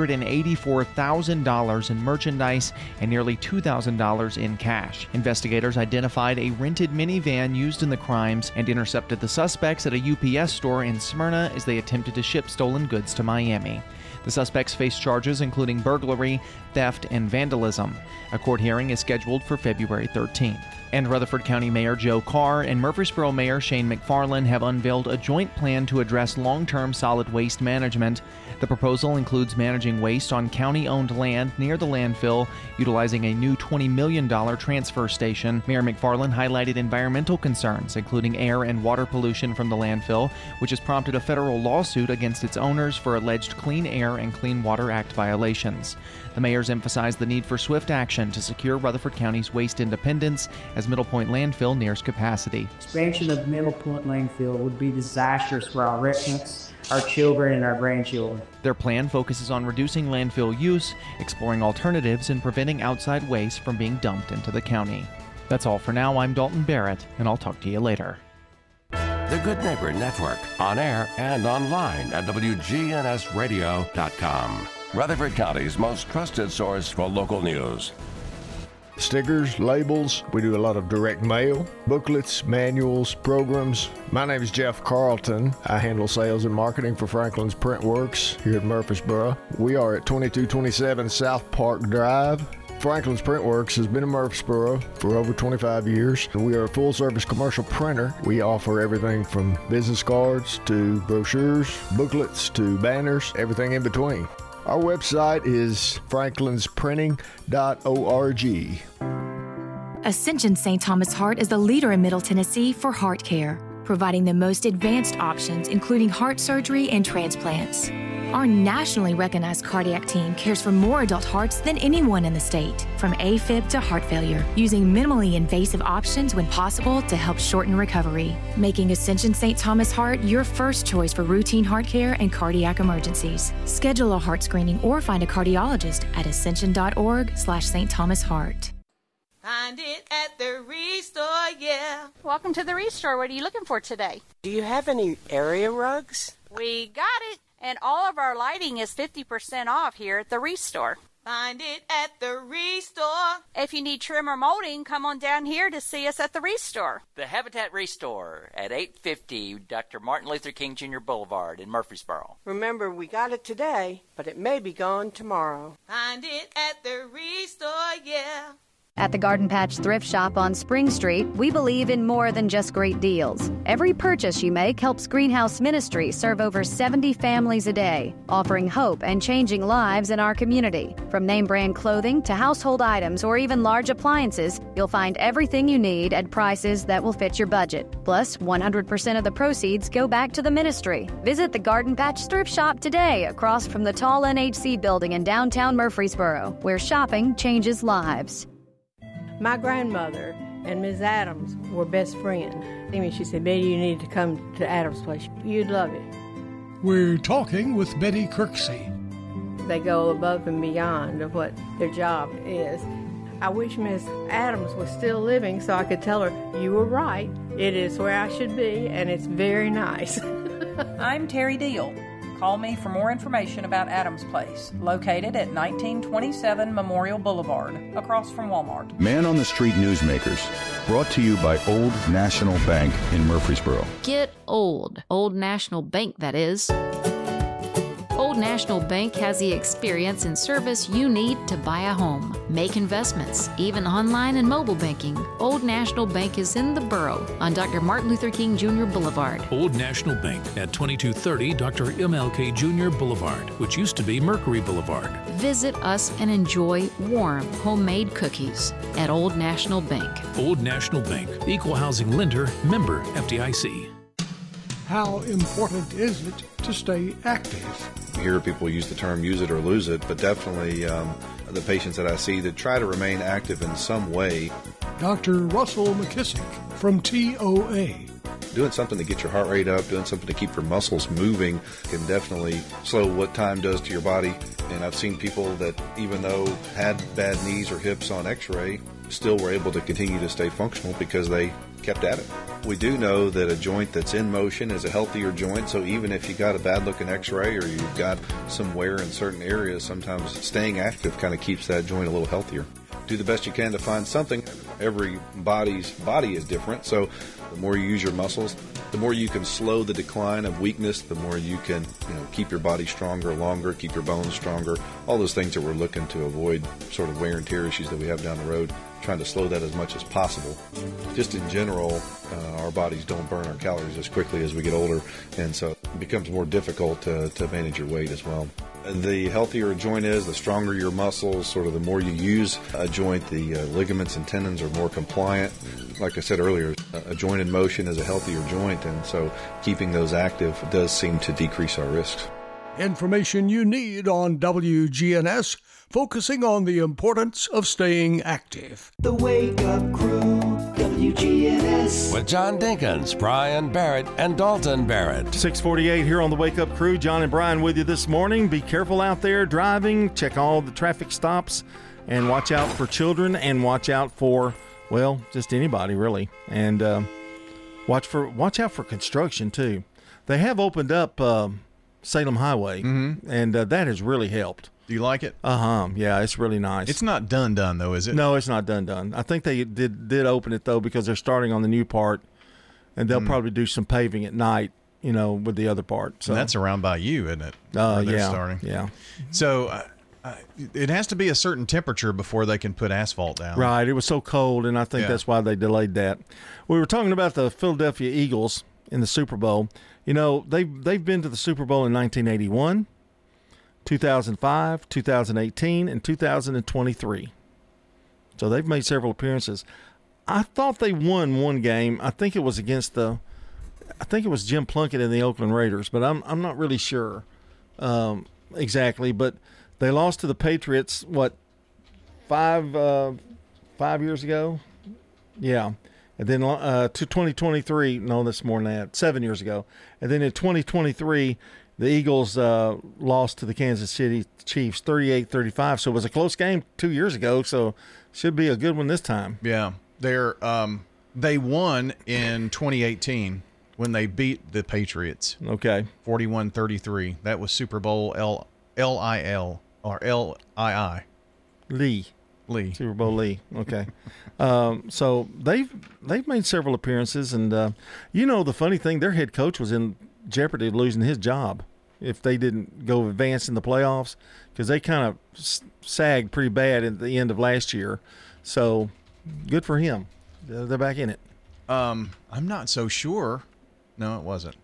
S9: $284,000 in merchandise and nearly $2,000 in cash. Investigators identified a rented minivan used in the crimes and intercepted the suspects at a UPS store in Smyrna as they attempted to ship stolen goods to Miami. The suspects face charges including burglary, theft, and vandalism. A court hearing is scheduled for February 13th. And Rutherford County Mayor Joe Carr and Murfreesboro Mayor Shane McFarland have unveiled a joint plan to address long-term solid waste management. The proposal includes managing waste on county-owned land near the landfill, utilizing a new $20 million transfer station. Mayor McFarland highlighted environmental concerns, including air and water pollution from the landfill, which has prompted a federal lawsuit against its owners for alleged Clean Air and Clean Water Act violations. The mayors emphasized the need for swift action to secure Rutherford County's waste independence as Middle Point Landfill nears capacity.
S10: Expansion of Middle Point Landfill would be disastrous for our residents, our children, and our grandchildren.
S9: Their plan focuses on reducing landfill use, exploring alternatives, and preventing outside waste from being dumped into the county. That's all for now. I'm Dalton Barrett, and I'll talk to you later.
S2: The Good Neighbor Network, on air and online at WGNSradio.com. Rutherford County's most trusted source for local news.
S19: Stickers, labels, we do a lot of direct mail, booklets, manuals, programs. My name is Jeff Carlton. I handle sales and marketing for Franklin's Print Works here at Murfreesboro. We are at 2227 South Park Drive. Franklin's Print Works has been in Murfreesboro for over 25 years. We are a full-service commercial printer. We offer everything from business cards to brochures, booklets to banners, everything in between. Our website is franklinsprinting.org.
S24: Ascension St. Thomas Heart is the leader in Middle Tennessee for heart care, providing the most advanced options, including heart surgery and transplants. Our nationally recognized cardiac team cares for more adult hearts than anyone in the state, from AFib to heart failure, using minimally invasive options when possible to help shorten recovery, making Ascension St. Thomas Heart your first choice for routine heart care and cardiac emergencies. Schedule a heart screening or find a cardiologist at ascension.org/St. Thomas Heart.
S15: Find it at the Restore, yeah.
S17: Welcome to the Restore. What are you looking for today?
S15: Do you have any area rugs?
S17: We got it. And all of our lighting is 50% off here at the Restore.
S15: Find it at the Restore.
S17: If you need trim or molding, come on down here to see us at the Restore.
S16: The Habitat Restore at 850 Dr. Martin Luther King Jr. Boulevard in Murfreesboro.
S15: Remember, we got it today, but it may be gone tomorrow. Find it at the Restore, yeah.
S25: At the Garden Patch Thrift Shop on Spring Street, we believe in more than just great deals. Every purchase you make helps Greenhouse Ministry serve over 70 families a day, offering hope and changing lives in our community. From name brand clothing to household items or even large appliances, you'll find everything you need at prices that will fit your budget. Plus, 100% of the proceeds go back to the ministry. Visit the Garden Patch Thrift Shop today across from the tall NHC building in downtown Murfreesboro, where shopping changes lives.
S1: My grandmother and Ms. Adams were best friends. She said, Betty, you need to come to Adams Place. You'd love it.
S18: We're talking with Betty Kirksey.
S1: They go above and beyond of what their job is. I wish Miss Adams was still living so I could tell her, you were right. It is where I should be, and it's very nice.
S22: I'm Terry Deal. Call me for more information about Adams Place, located at 1927 Memorial Boulevard, across from Walmart.
S11: Man on the Street Newsmakers, brought to you by Old National Bank in Murfreesboro.
S12: Get old. Old National Bank, that is. Old National Bank has the experience and service you need to buy a home, make investments, even online and mobile banking. Old National Bank is in the borough on Dr. Martin Luther King Jr. Boulevard.
S13: Old National Bank at 2230 Dr. MLK Jr. Boulevard, which used to be Mercury Boulevard.
S12: Visit us and enjoy warm, homemade cookies at Old National Bank.
S13: Old National Bank, equal housing lender, member FDIC.
S18: How important is it to stay active?
S14: You hear people use the term use it or lose it, but definitely the patients that I see that try to remain active in some way.
S18: Dr. Russell McKissick from TOA.
S14: Doing something to get your heart rate up, doing something to keep your muscles moving can definitely slow what time does to your body. And I've seen people that even though had bad knees or hips on x-ray, still were able to continue to stay functional because they kept at it. We do know that a joint that's in motion is a healthier joint, so even if you got a bad looking x-ray or you've got some wear in certain areas, sometimes staying active kind of keeps that joint a little healthier. Do the best you can to find something. Every body's body is different, so the more you use your muscles, the more you can slow the decline of weakness, the more you can keep your body stronger longer, keep your bones stronger, all those things that we're looking to avoid, sort of wear and tear issues that we have down the road, trying to slow that as much as possible. Just in general, our bodies don't burn our calories as quickly as we get older, and so it becomes more difficult to manage your weight as well. The healthier a joint is, the stronger your muscles, sort of the more you use a joint, the ligaments and tendons are more compliant. Like I said earlier, a joint in motion is a healthier joint, and so keeping those active does seem to decrease our risks.
S18: Information you need on WGNS, focusing on the importance of staying active.
S20: The Wake Up Crew, WGNS.
S2: With John Dinkins, Brian Barrett, and Dalton Barrett.
S3: 648 here on the Wake Up Crew. John and Brian with you this morning. Be careful out there driving. Check all the traffic stops and watch out for children and watch out for, well, just anybody really. And watch out for construction too. They have opened up Salem Highway, and that has really helped.
S7: Do you like it?
S3: Yeah, it's really nice.
S7: It's not done though, is it?
S3: No, it's not done. I think they did open it though because they're starting on the new part, and they'll probably do some paving at night, with the other part. So
S7: and that's around by you, isn't it?
S3: Yeah,
S7: they're starting.
S3: Yeah.
S7: So it has to be a certain temperature before they can put asphalt down.
S3: Right. It was so cold, and I think that's why they delayed that. We were talking about the Philadelphia Eagles in the Super Bowl. They've been to the Super Bowl in 1981, 2005, 2018, and 2023. So they've made several appearances. I thought they won one game. I think it was against Jim Plunkett and the Oakland Raiders, but I'm not really sure exactly. But they lost to the Patriots, 5 years ago? Yeah. And then to 2023, no, that's more than that, 7 years ago. And then in 2023, the Eagles lost to the Kansas City Chiefs 38-35. So it was a close game 2 years ago, so should be a good one this time.
S7: Yeah. They won in 2018 when they beat the Patriots.
S3: Okay.
S7: 41-33. That was Super Bowl LIL or LII.
S3: Lee. Super Bowl Lee. Okay. So they've made several appearances, and the funny thing, their head coach was in jeopardy of losing his job if they didn't go advance in the playoffs, because they kind of sagged pretty bad at the end of last year. So good for him. They're back in it.
S7: I'm not so sure. No, it wasn't.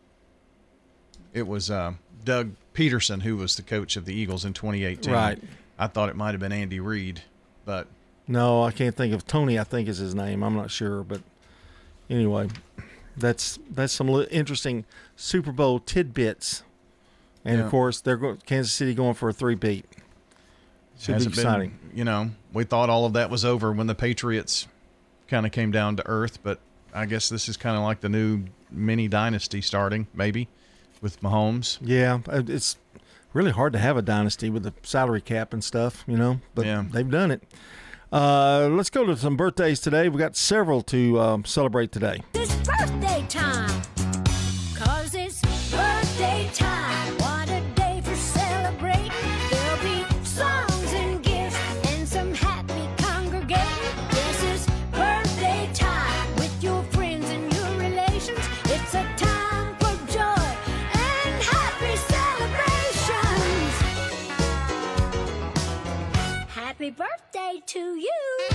S7: It was Doug Peterson who was the coach of the Eagles in 2018.
S3: Right.
S7: I thought it might have been Andy Reid, but
S3: no, I can't think of Tony. I think is his name. I'm not sure, but anyway, that's some interesting Super Bowl tidbits. And of course, Kansas City going for a 3-peat. Should be exciting.
S7: We thought all of that was over when the Patriots kind of came down to earth, but I guess this is kind of like the new mini dynasty starting, maybe, with Mahomes.
S3: Yeah, it's really hard to have a dynasty with the salary cap and stuff, but they've done it. Let's go to some birthdays today. We got several to celebrate today.
S4: It's birthday time, 'cause it's birthday time. What a day for celebrating. There'll be songs and gifts and some happy congregating. This is birthday time with your friends and your relations. It's a time for joy and happy celebrations. Happy birthday to you.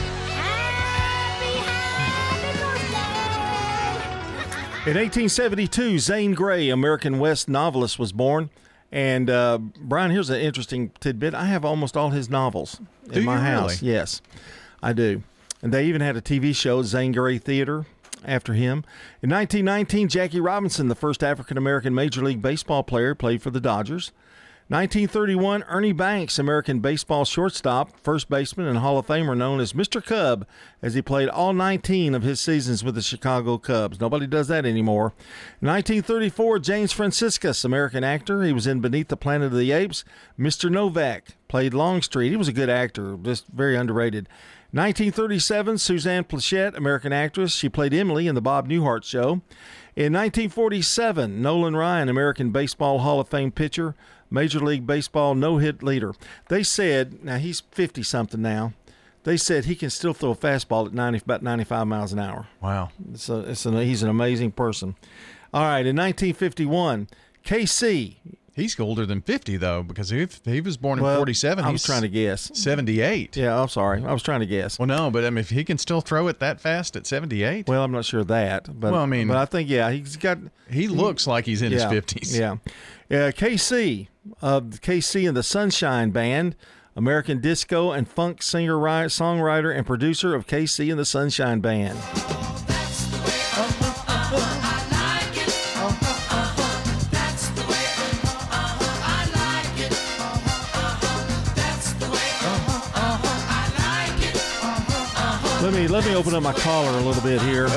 S3: In 1872, Zane Grey, American West novelist, was born. And, Brian, here's an interesting tidbit. I have almost all his novels in my house.
S7: Really?
S3: Yes, I do. And they even had a TV show, Zane Grey Theater, after him. In 1919, Jackie Robinson, the first African-American Major League Baseball player, played for the Dodgers. 1931, Ernie Banks, American baseball shortstop, first baseman, and Hall of Famer known as Mr. Cub, as he played all 19 of his seasons with the Chicago Cubs. Nobody does that anymore. 1934, James Franciscus, American actor. He was in Beneath the Planet of the Apes. Mr. Novak played Longstreet. He was a good actor, just very underrated. 1937, Suzanne Plachette, American actress. She played Emily in the Bob Newhart Show. In 1947, Nolan Ryan, American Baseball Hall of Fame pitcher, Major League Baseball no-hit leader. They said, now he's 50-something now, they said he can still throw a fastball at about 95 miles an hour.
S7: Wow.
S3: He's an amazing person. All right, in 1951, KC.
S7: He's older than 50, though, because he was born in 47.
S3: I was trying to guess.
S7: 78.
S3: Yeah, I'm sorry. I was trying to guess.
S7: Well, no, but I mean, if he can still throw it that fast at 78.
S3: Well, I'm not sure of that. But,
S7: well, I mean,
S3: but I think,
S7: he looks like he's in his 50s.
S3: Yeah. KC, KC and the Sunshine Band, American disco and funk singer, songwriter, and producer of KC and the Sunshine Band. Let me open up my collar a little bit here.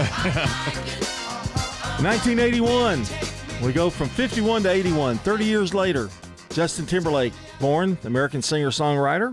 S3: 1981, we go from 51 to 81. 30 years later, Justin Timberlake, born, American singer-songwriter.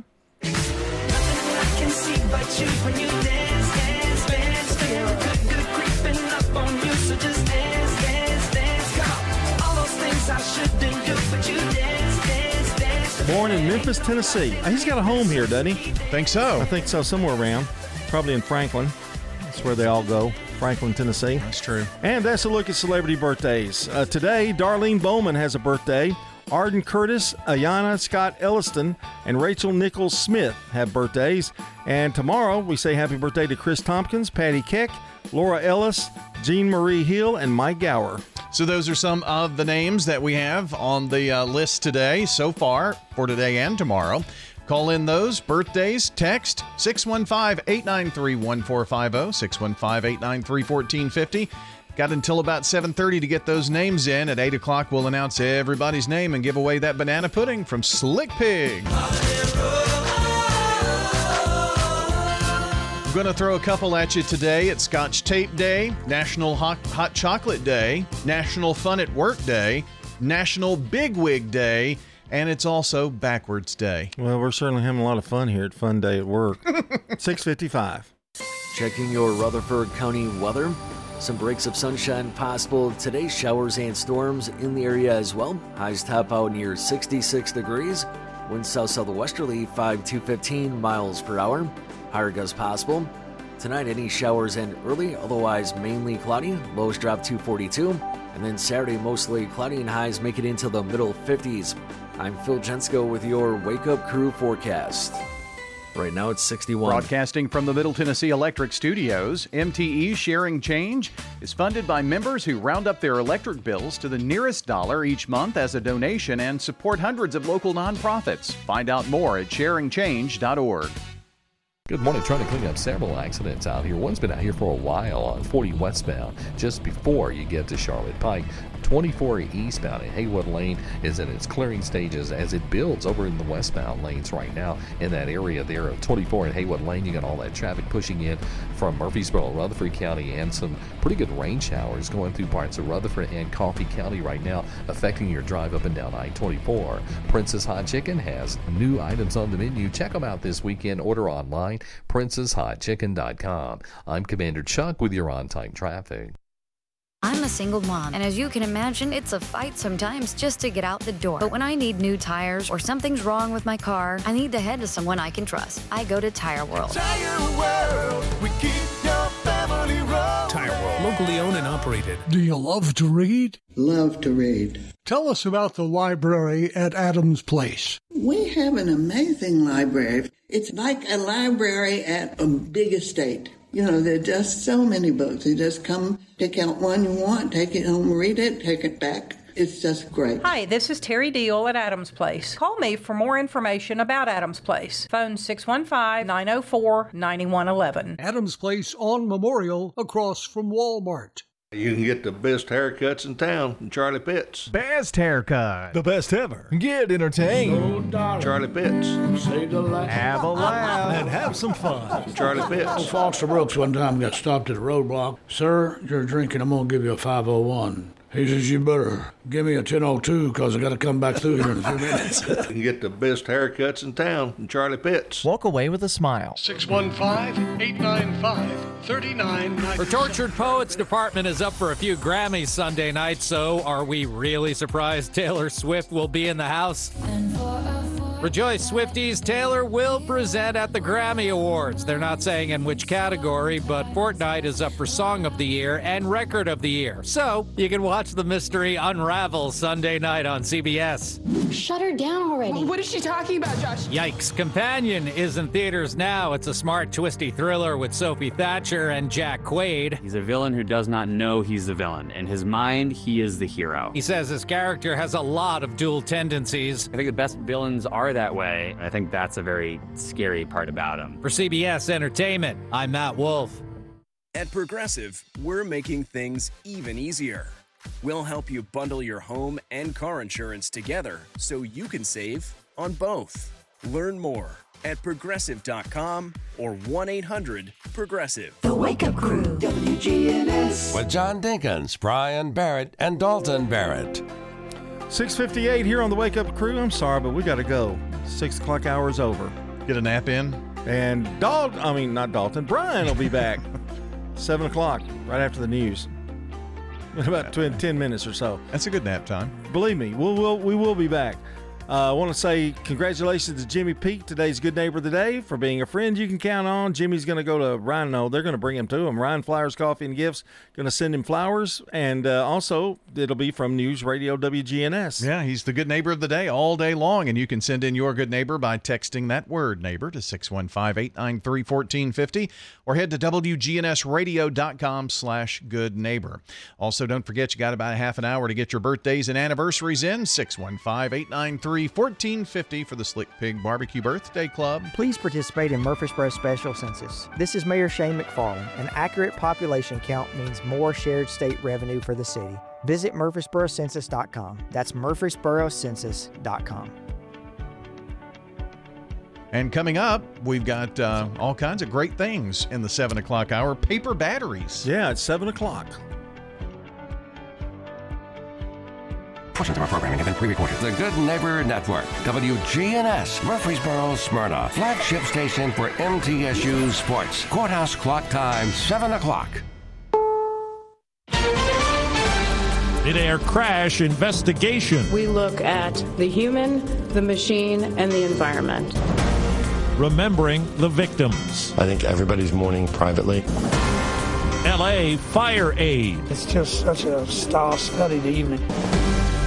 S3: Born in Memphis, Tennessee. He's got a home here, doesn't he?
S7: Think so.
S3: I think so, somewhere around. Probably in Franklin. That's where they all go. Franklin, Tennessee.
S7: That's true.
S3: And that's a look at celebrity birthdays. Today, Darlene Bowman has a birthday. Arden Curtis, Ayanna Scott Elliston, and Rachel Nichols Smith have birthdays. And tomorrow, we say happy birthday to Chris Tompkins, Patty Keck, Laura Ellis, Jean Marie Hill, and Mike Gower.
S7: So those are some of the names that we have on the list today so far for today and tomorrow. Call in those birthdays, text 615-893-1450, 615-893-1450. Got until about 7:30 to get those names in. At 8 o'clock, we'll announce everybody's name and give away that banana pudding from Slick Pig. I'm going to throw a couple at you today. It's Scotch Tape Day, National Hot Chocolate Day, National Fun at Work Day, National Big Wig Day, and it's also Backwards Day.
S3: Well, we're certainly having a lot of fun here at Fun Day at Work. 6:55.
S6: Checking your Rutherford County weather. Some breaks of sunshine possible. Today's showers and storms in the area as well. Highs top out near 66 degrees. Winds south-southwesterly 5 to 15 miles per hour. Higher gusts possible. Tonight, any showers and early, otherwise mainly cloudy. Lows drop to 42. And then Saturday, mostly cloudy and highs make it into the middle 50s. I'm Phil Jensko with your Wake Up Crew forecast. Right now it's 61.
S7: Broadcasting from the Middle Tennessee Electric Studios, MTE Sharing Change is funded by members who round up their electric bills to the nearest dollar each month as a donation and support hundreds of local nonprofits. Find out more at sharingchange.org.
S8: Good morning. Trying to clean up several accidents out here. One's been out here for a while on 40 westbound, just before you get to Charlotte Pike. 24 eastbound in Haywood Lane is in its clearing stages as it builds over in the westbound lanes right now in that area there of 24 in Haywood Lane. You got all that traffic pushing in from Murfreesboro, Rutherford County, and some pretty good rain showers going through parts of Rutherford and Coffee County right now, affecting your drive up and down I-24. Princess Hot Chicken has new items on the menu. Check them out this weekend. Order online, princesshotchicken.com. I'm Commander Chuck with your on-time traffic.
S24: I'm a single mom, and as you can imagine, it's a fight sometimes just to get out the door. But when I need new tires or something's wrong with my car, I need to head to someone I can trust. I go to Tire World.
S20: Tire World, we keep your family rolling.
S13: Tire World, locally owned and operated.
S18: Do you love to read?
S5: Love to read.
S18: Tell us about the library at Adams Place.
S5: We have an amazing library. It's like a library at a big estate. You know, there are just so many books. You just come, pick out one you want, take it home, read it, take it back. It's just great.
S22: Hi, this is Terry Deal at Adams Place. Call me for more information about Adams Place. Phone 615-904-9111.
S18: Adams Place on Memorial across from Walmart.
S14: You can get the best haircuts in town from Charlie Pitts.
S7: Best haircut.
S3: The best ever.
S7: Get entertained.
S14: Charlie Pitts.
S7: Have a laugh.
S3: And have some fun.
S14: Charlie Pitts.
S9: Foster Brooks one time got stopped at a roadblock. Sir, you're drinking. I'm going to give you a 501. He says, you better give me a 1002 because I got to come back through here in a few minutes.
S14: You can get the best haircuts in town from Charlie Pitts.
S10: Walk away with a smile.
S18: 615-895-3990.
S21: Our Tortured Poets Department is up for a few Grammys Sunday night, so are we really surprised Taylor Swift will be in the house? Rejoice, Swifties. Taylor will present at the Grammy Awards. They're not saying in which category, but Fortnite is up for Song of the Year and Record of the Year. So you can watch the mystery unravel Sunday night on CBS.
S23: Shut her down already.
S26: What is she talking about, Josh?
S21: Yikes. Companion is in theaters now. It's a smart, twisty thriller with Sophie Thatcher and Jack Quaid.
S27: He's a villain who does not know he's the villain. In his mind, he is the hero.
S21: He says his character has a lot of dual tendencies.
S27: I think the best villains are that way. I think that's a very scary part about him.
S21: For CBS Entertainment, I'm Matt Wolf.
S28: At Progressive, we're making things even easier. We'll help you bundle your home and car insurance together so you can save on both. Learn more at Progressive.com or 1-800-PROGRESSIVE.
S20: The Wake Up Crew, WGNS.
S2: With John Dinkins, Brian Barrett, and Dalton Barrett.
S3: 6:58 here on the Wake Up Crew. I'm sorry, but we got to go. 6 o'clock hour's over.
S7: Get a nap in.
S3: And not Dalton, Brian will be back 7 o'clock right after the news. In about 10 minutes or so.
S7: That's a good nap time.
S3: Believe me, we will be back. I want to say congratulations to Jimmy Peak, today's Good Neighbor of the Day, for being a friend you can count on. Jimmy's going to go to Ryan. No, they're going to bring him to him. Ryan Flowers Coffee and Gifts going to send him flowers, and also it'll be from News Radio WGNS.
S7: Yeah, he's the Good Neighbor of the Day all day long, and you can send in your Good Neighbor by texting that word neighbor to 615-893-1450 or head to WGNSradio.com/goodneighbor. Also, don't forget you got about a half an hour to get your birthdays and anniversaries in. 615-893-1450 for the Slick Pig Barbecue Birthday Club.
S10: Please participate in Murfreesboro Special Census. This is Mayor Shane McFarland. An accurate population count means more shared state revenue for the city. Visit MurfreesboroCensus.com. That's MurfreesboroCensus.com.
S7: And coming up, we've got all kinds of great things in the 7 o'clock hour. Paper batteries.
S3: Yeah, it's 7 o'clock.
S2: Portions of our programming have been pre-recorded. The Good Neighbor Network, WGNS, Murfreesboro, Smyrna, flagship station for MTSU Sports. Courthouse clock time, 7 o'clock.
S29: Mid-air crash investigation.
S30: We look at the human, the machine, and the environment.
S29: Remembering the victims.
S31: I think everybody's mourning privately.
S29: LA Fire Aid.
S32: It's just such a star-studded evening.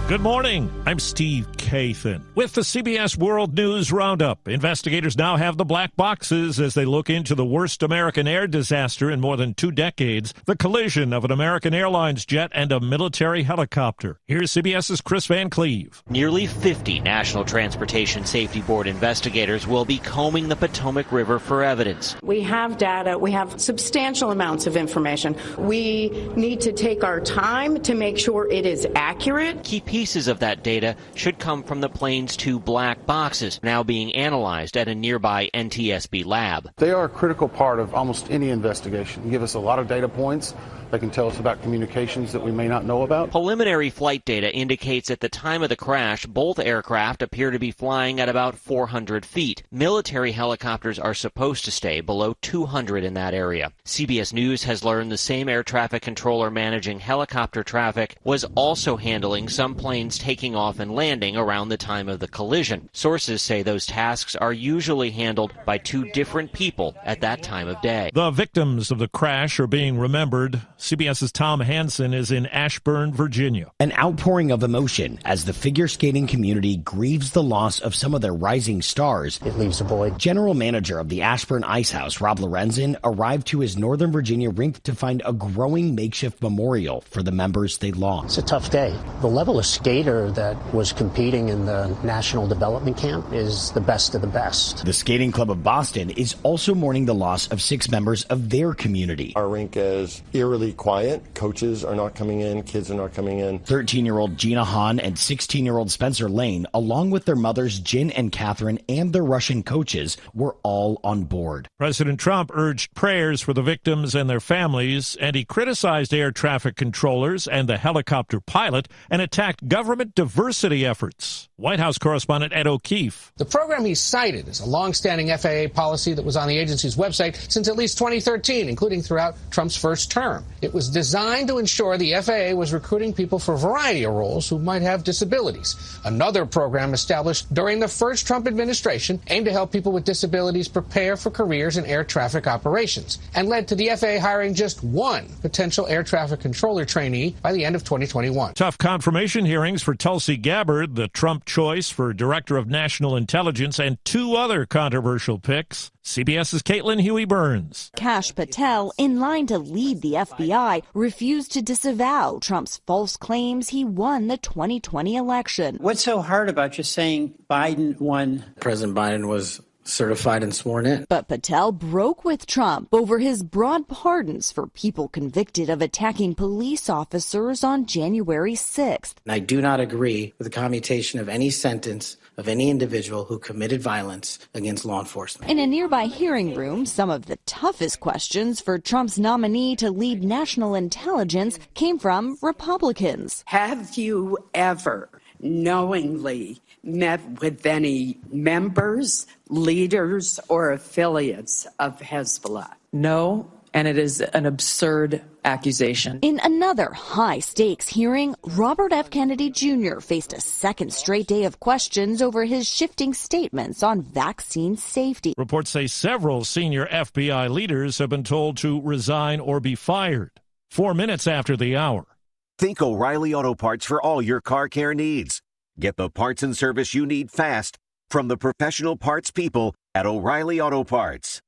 S29: Good morning. I'm Steve Kathan with the CBS World News Roundup. Investigators now have the black boxes as they look into the worst American air disaster in more than 2 decades, the collision of an American Airlines jet and a military helicopter. Here's CBS's Chris Van Cleve.
S1: Nearly 50 National Transportation Safety Board investigators will be combing the Potomac River for evidence.
S30: We have data. We have substantial amounts of information. We need to take our time to make sure it is accurate.
S1: Key pieces of that data should come from the plane's 2 black boxes, now being analyzed at a nearby NTSB lab.
S4: They are a critical part of almost any investigation. They give us a lot of data points. They can tell us about communications that we may not know about.
S1: Preliminary flight data indicates at the time of the crash, both aircraft appear to be flying at about 400 feet. Military helicopters are supposed to stay below 200 in that area. CBS News has learned the same air traffic controller managing helicopter traffic was also handling some planes taking off and landing around the time of the collision. Sources say those tasks are usually handled by 2 different people at that time of day.
S29: The victims of the crash are being remembered. CBS's Tom Hansen is in Ashburn, Virginia.
S11: An outpouring of emotion as the figure skating community grieves the loss of some of their rising stars. It leaves a void. General manager of the Ashburn Ice House, Rob Lorenzen, arrived to his Northern Virginia rink to find a growing makeshift memorial for the members they lost.
S12: It's a tough day. The level of skater that was competing in the National Development Camp is the best of the best.
S11: The Skating Club of Boston is also mourning the loss of 6 members of their community.
S31: Our rink is eerily quiet. Coaches are not coming in. Kids are not coming in.
S11: 13-year-old Gina Hahn and 16-year-old Spencer Lane, along with their mothers Jen and Catherine and their Russian coaches, were all on board.
S29: President Trump urged prayers for the victims and their families, and he criticized air traffic controllers and the helicopter pilot and attacked government diversity efforts. White House correspondent Ed O'Keefe.
S15: The program he cited is a long-standing FAA policy that was on the agency's website since at least 2013, including throughout Trump's first term. It was designed to ensure the FAA was recruiting people for a variety of roles who might have disabilities. Another program established during the first Trump administration aimed to help people with disabilities prepare for careers in air traffic operations and led to the FAA hiring just 1 potential air traffic controller trainee by the end of 2021.
S29: Tough confirmation hearings for Tulsi Gabbard, the Trump choice for Director of National Intelligence, and 2 other controversial picks. CBS's Caitlin Huey-Burns.
S16: Kash Patel, in line to lead the FBI, refused to disavow Trump's false claims he won the 2020 election.
S17: What's so hard about just saying Biden won?
S19: President Biden was certified and sworn in.
S16: But Patel broke with Trump over his broad pardons for people convicted of attacking police officers on January 6th.
S19: I do not agree with the commutation of any sentence of any individual who committed violence against law enforcement.
S16: In a nearby hearing room, some of the toughest questions for Trump's nominee to lead national intelligence came from Republicans.
S23: Have you ever knowingly met with any members, leaders, or affiliates of Hezbollah?
S25: No, and it is an absurd accusation.
S16: In another high-stakes hearing, Robert F. Kennedy Jr. faced a second straight day of questions over his shifting statements on vaccine safety.
S29: Reports say several senior FBI leaders have been told to resign or be fired. 4 minutes after the hour.
S26: Think O'Reilly Auto Parts for all your car care needs. Get the parts and service you need fast from the professional parts people at O'Reilly Auto Parts.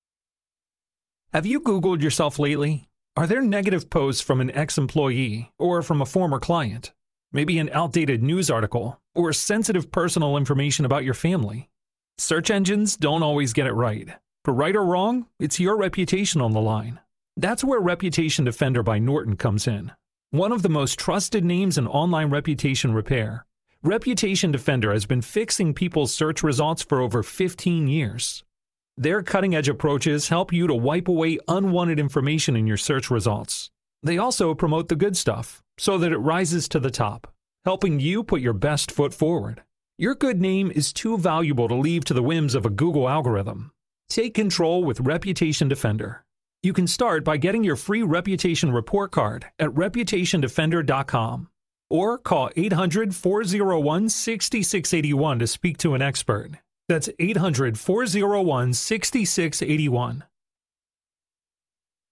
S32: Have you Googled yourself lately? Are there negative posts from an ex-employee or from a former client? Maybe an outdated news article or sensitive personal information about your family? Search engines don't always get it right. But right or wrong, it's your reputation on the line. That's where Reputation Defender by Norton comes in. One of the most trusted names in online reputation repair, Reputation Defender has been fixing people's search results for over 15 years. Their cutting-edge approaches help you to wipe away unwanted information in your search results. They also promote the good stuff so that it rises to the top, helping you put your best foot forward. Your good name is too valuable to leave to the whims of a Google algorithm. Take control with Reputation Defender. You can start by getting your free reputation report card at reputationdefender.com or call 800-401-6681 to speak to an expert. That's 800-401-6681.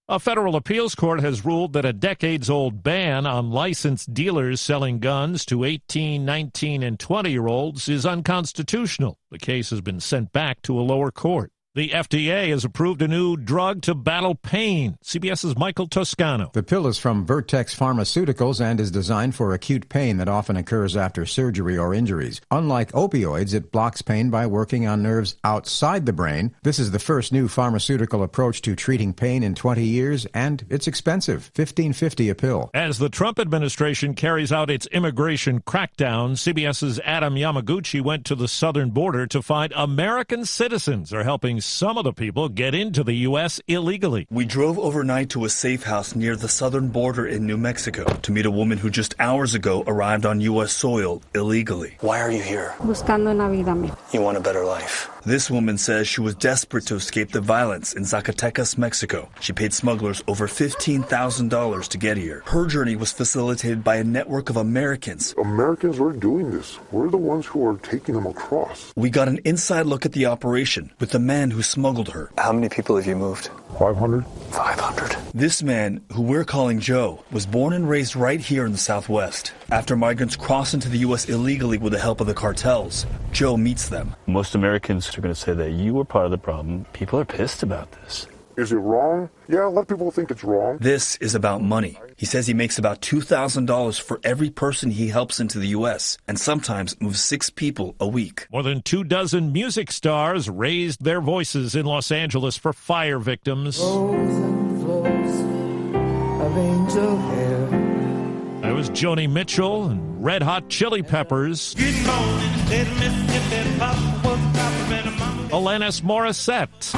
S29: A federal appeals court has ruled that a decades-old ban on licensed dealers selling guns to 18, 19, and 20-year-olds is unconstitutional. The case has been sent back to a lower court. The FDA has approved a new drug to battle pain. CBS's Michael Toscano.
S5: The pill is from Vertex Pharmaceuticals and is designed for acute pain that often occurs after surgery or injuries. Unlike opioids, it blocks pain by working on nerves outside the brain. This is the first new pharmaceutical approach to treating pain in 20 years, and it's expensive, $15.50 a pill.
S29: As the Trump administration carries out its immigration crackdown, CBS's Adam Yamaguchi went to the southern border to find American citizens are helping some of the people get into the U.S. illegally.
S6: We drove overnight to a safe house near the southern border in New Mexico to meet a woman who just hours ago arrived on U.S. soil illegally.
S8: Why are you here? Buscando una vida.
S6: You want a better life. This woman says she was desperate to escape the violence in Zacatecas, Mexico. She paid smugglers over $15,000 to get here. Her journey was facilitated by a network of Americans.
S9: Americans are doing this. We're the ones who are taking them across.
S6: We got an inside look at the operation with the man who smuggled her.
S8: How many people have you moved?
S9: 500.
S8: 500.
S6: This man, who we're calling Joe, was born and raised right here in the Southwest. After migrants cross into the U.S. illegally with the help of the cartels, Joe meets them.
S8: Most Americans are going to say that you were part of the problem. People are pissed about this.
S9: Is it wrong? Yeah, a lot of people think it's wrong.
S6: This is about money. He says he makes about $2,000 for every person he helps into the U.S. and sometimes moves 6 people a week.
S29: More than 24 music stars raised their voices in Los Angeles for fire victims.
S20: Flows and flows of angel hair.
S29: That was Joni Mitchell and Red Hot Chili Peppers.
S20: Good morning, little Mississippi Papa was a
S29: Alanis Morissette.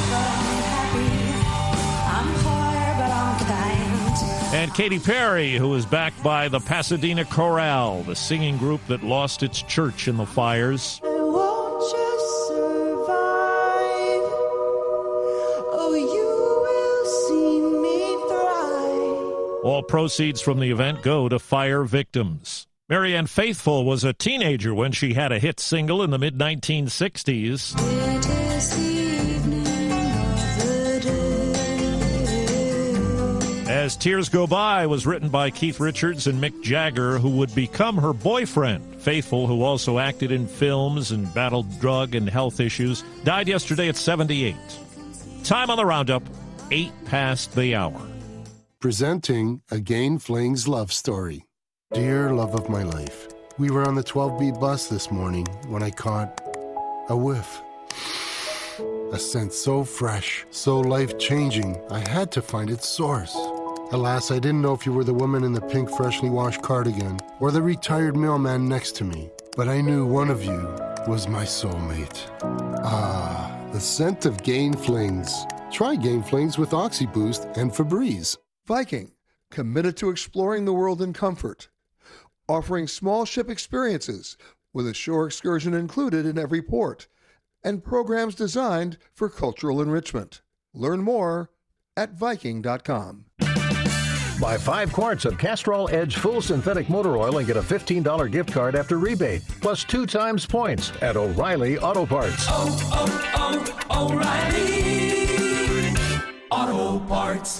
S29: And Katy Perry, who is backed by the Pasadena Chorale, the singing group that lost its church in the fires.
S20: Won't you survive? Oh, you will see me thrive.
S29: All proceeds from the event go to fire victims. Marianne Faithfull was a teenager when she had a hit single in the mid-1960s. As Tears Go By was written by Keith Richards and Mick Jagger, who would become her boyfriend. Faithfull, who also acted in films and battled drug and health issues, died yesterday at 78. Time on the roundup, 8 past the hour.
S13: Presenting Again Flings Love Story. Dear love of my life, we were on the 12B bus this morning when I caught a whiff. A scent so fresh, so life-changing, I had to find its source. Alas, I didn't know if you were the woman in the pink freshly washed cardigan or the retired mailman next to me, but I knew one of you was my soulmate. Ah, the scent of Gain Flings. Try Gain Flings with OxyBoost and Febreze.
S14: Viking, committed to exploring the world in comfort. Offering small ship experiences with a shore excursion included in every port, and programs designed for cultural enrichment. Learn more at Viking.com.
S18: Buy 5 quarts of Castrol Edge Full Synthetic Motor Oil and get a $15 gift card after rebate, plus 2 times points at O'Reilly Auto Parts.
S20: O'Reilly Auto Parts.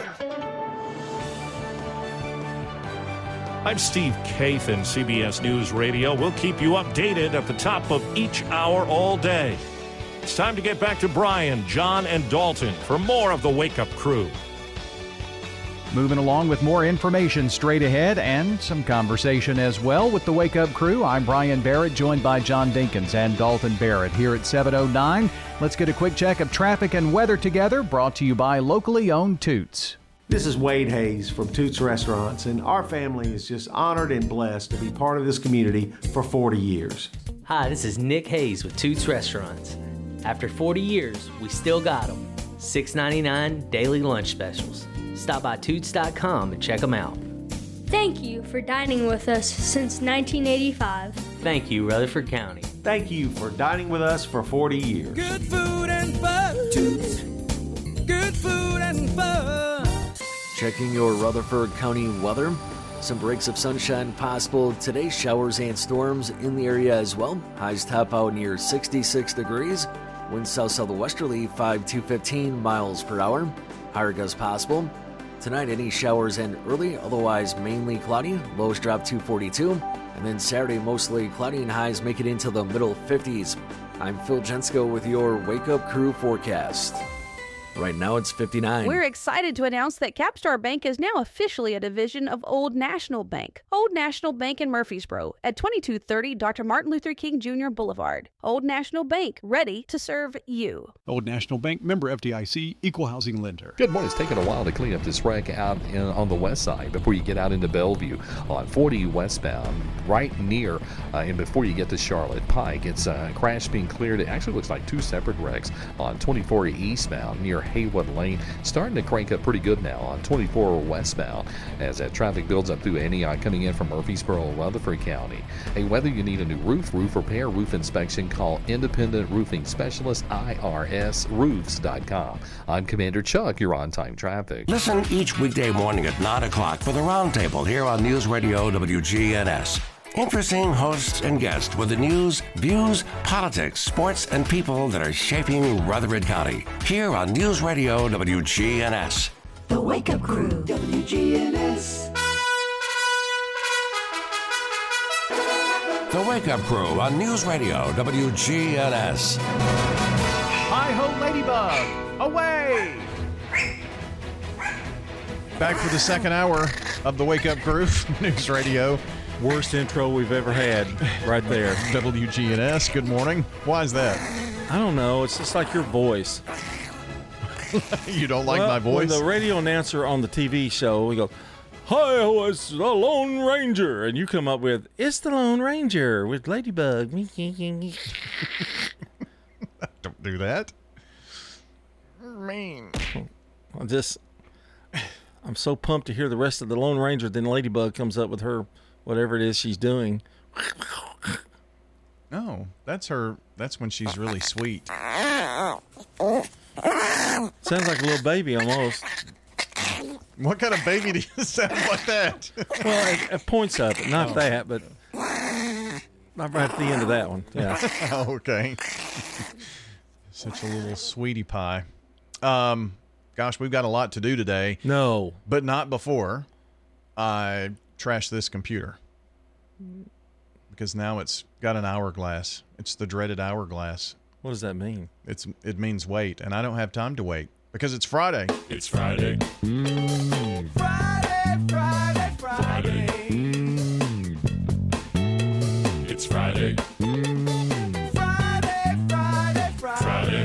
S29: I'm Steve Kathan, CBS News Radio. We'll keep you updated at the top of each hour all day. It's time to get back to Brian, John, and Dalton for more of the Wake Up Crew.
S7: Moving along with more information straight ahead and some conversation as well with the Wake Up Crew. I'm Brian Barrett, joined by John Dinkins and Dalton Barrett here at 7:09. Let's get a quick check of traffic and weather together, brought to you by locally owned Toots.
S21: This is Wade Hayes from Toots Restaurants, and our family is just honored and blessed to be part of this community for 40 years.
S22: Hi, this is Nick Hayes with Toots Restaurants. After 40 years, we still got them. $6.99 daily lunch specials. Stop by Toots.com and check them out.
S24: Thank you for dining with us since 1985.
S22: Thank you, Rutherford County.
S21: Thank you for dining with us for 40 years.
S20: Good food and fun. Toots. Good food and fun.
S27: Checking your Rutherford County weather. Some breaks of sunshine possible today. Showers and storms in the area as well. Highs top out near 66 degrees. Winds south-southwesterly 5 to 15 miles per hour. higher gusts possible. Tonight, any showers end early, otherwise mainly cloudy. Lows drop to 42. And then Saturday, mostly cloudy and highs make it into the middle 50s. I'm Phil Jensko with your Wake Up Crew forecast. Right now, it's 59.
S1: We're excited to announce that Capstar Bank is now officially a division of Old National Bank. Old National Bank in Murfreesboro at 2230 Dr. Martin Luther King Jr. Boulevard. Old National Bank, ready to serve you.
S2: Old National Bank, member FDIC, equal housing lender.
S3: Good morning. It's taken a while to clean up this wreck out on the west side before you get out into Bellevue on 40 westbound, right near and before you get to Charlotte Pike. It's a crash being cleared. It actually looks like two separate wrecks on 24 eastbound near Haywood Lane, starting to crank up pretty good now on 24 westbound as that traffic builds up through NEI coming in from Murfreesboro, Rutherford County. Hey, whether you need a new roof repair, roof inspection, call Independent Roofing Specialist, IRSroofs.com. I'm Commander Chuck, you're on time traffic.
S4: Listen each weekday morning at 9 o'clock for the Roundtable here on News Radio WGNS. Interesting hosts and guests with the news, views, politics, sports, and people that are shaping Rutherford County. Here on News Radio WGNS.
S10: The Wake Up Crew, WGNS.
S4: The Wake Up Crew on News Radio WGNS.
S7: Hi-ho, Ladybug! Away! Back for the second hour of the Wake Up Crew, News Radio.
S11: Worst intro we've ever had, right there.
S7: WGNS, good morning. Why is that?
S11: I don't know. It's just like your voice.
S7: You don't like my voice?
S11: When the radio announcer on the TV show, we go, hi, it's the Lone Ranger. And you come up with, it's the Lone Ranger with Ladybug.
S7: Don't do that. Mean.
S11: I'm so pumped to hear the rest of the Lone Ranger. Then Ladybug comes up with her, whatever it is she's doing.
S7: No, that's her. That's when she's really sweet.
S11: Sounds like a little baby almost.
S7: What kind of baby do you sound like that?
S11: Well, at points of it. Not that, but right at the end of that one. Yeah.
S7: Okay. Such a little sweetie pie. Gosh, we've got a lot to do today.
S11: No.
S7: But not before I trash this computer. Because now it's got an hourglass. It's the dreaded hourglass.
S11: What does that mean?
S7: It means wait, and I don't have time to wait because it's Friday.
S12: It's Friday.
S20: Friday, Friday, Friday.
S12: It's Friday.
S20: Friday, Friday, Friday.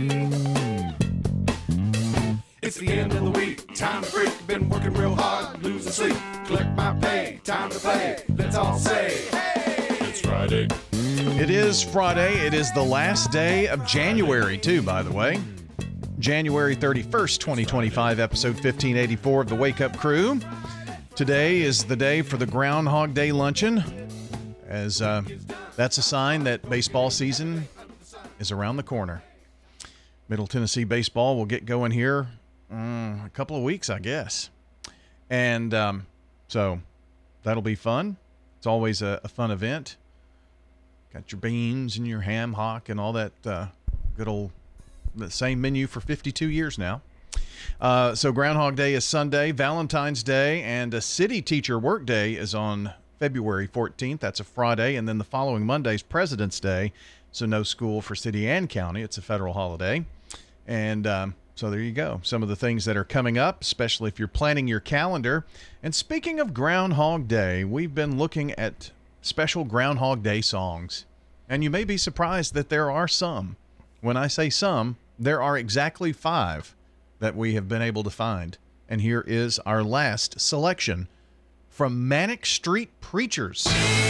S12: It's the end of the week. Time to break. Been working real hard, losing sleep. Collect my pay. Time to play. Let's all say, hey! It's Friday.
S7: It is Friday. It is the last day of January, too, by the way. January 31st, 2025, episode 1584 of the Wake Up Crew. Today is the day for the Groundhog Day luncheon, as that's a sign that baseball season is around the corner. Middle Tennessee baseball will get going here a couple of weeks, I guess. And so that'll be fun. It's always a fun event. Got your beans and your ham hock and all that good old, the same menu for 52 years now. So Groundhog Day is Sunday, Valentine's Day, and a city teacher work day is on February 14th. That's a Friday. And then the following Monday is President's Day. So no school for city and county. It's a federal holiday. And so there you go. Some of the things that are coming up, especially if you're planning your calendar. And speaking of Groundhog Day, we've been looking at special Groundhog Day songs. And you may be surprised that there are some. When I say some, there are exactly 5 that we have been able to find. And here is our last selection from Manic Street Preachers.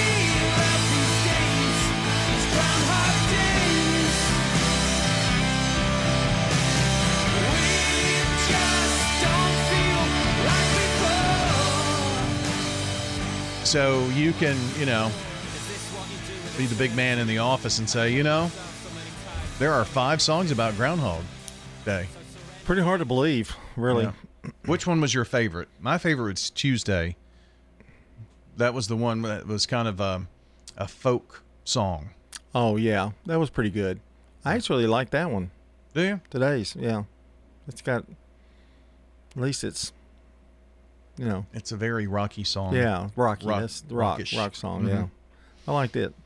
S7: So you can, be the big man in the office and say, there are 5 songs about Groundhog Day.
S11: Pretty hard to believe, really.
S7: Yeah. Which one was your favorite? My favorite was Tuesday. That was the one that was kind of a folk song.
S11: Oh, yeah. That was pretty good. I actually like that one.
S7: Do you?
S11: Today's, yeah. It's got At least it's,
S7: It's a very rocky song.
S11: Yeah, rocky. That's the rock song, yeah. I liked it.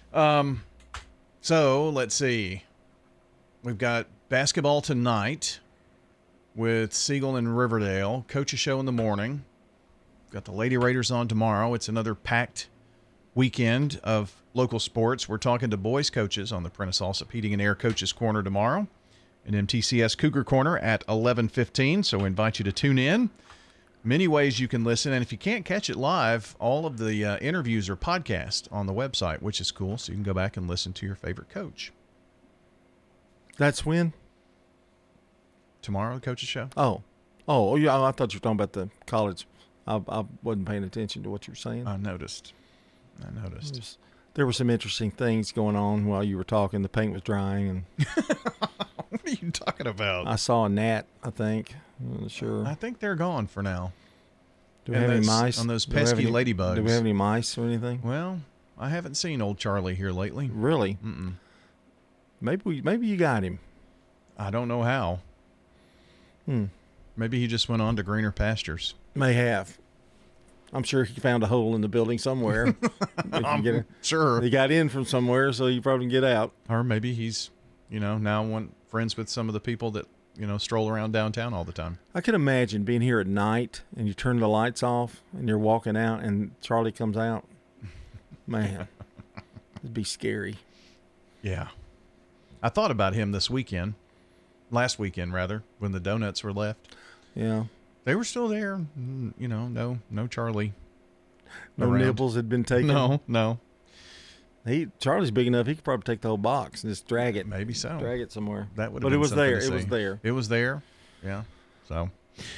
S7: So, let's see. We've got basketball tonight with Siegel and Riverdale. Coach's show in the morning. Got the Lady Raiders on tomorrow. It's another packed weekend of local sports. We're talking to boys coaches on the Prentice Allsup Heating and Air Coaches Corner tomorrow, and MTCS Cougar Corner at 11:15. So we invite you to tune in. Many ways you can listen, and if you can't catch it live, all of the interviews are podcast on the website, which is cool. So you can go back and listen to your favorite coach.
S11: That's when?
S7: Tomorrow, the coach's show.
S11: Oh, yeah. I thought you were talking about the college. I wasn't paying attention to what you were saying.
S7: I noticed.
S11: There were some interesting things going on while you were talking. The paint was drying. And
S7: what are you talking about?
S11: I saw a gnat, I think. I'm not sure.
S7: I think they're gone for now.
S11: Do we have any mice?
S7: On those pesky ladybugs.
S11: Do we have any mice or anything?
S7: Well, I haven't seen old Charlie here lately.
S11: Really?
S7: Mm-mm.
S11: Maybe you got him.
S7: I don't know how. Maybe he just went on to greener pastures.
S11: May have. I'm sure he found a hole in the building somewhere.
S7: Sure.
S11: He got in from somewhere, so you probably can get out.
S7: Or maybe he's, now friends with some of the people that, stroll around downtown all the time.
S11: I can imagine being here at night and you turn the lights off and you're walking out and Charlie comes out. Man, it'd be scary.
S7: Yeah. I thought about him last weekend, when the donuts were left.
S11: Yeah.
S7: They were still there. No Charlie.
S11: No
S7: around.
S11: nibbles had been taken.
S7: No.
S11: Charlie's big enough. He could probably take the whole box and just drag it.
S7: Maybe so.
S11: Drag it somewhere.
S7: That would.
S11: But it was there. It was there.
S7: It was there. Yeah. So,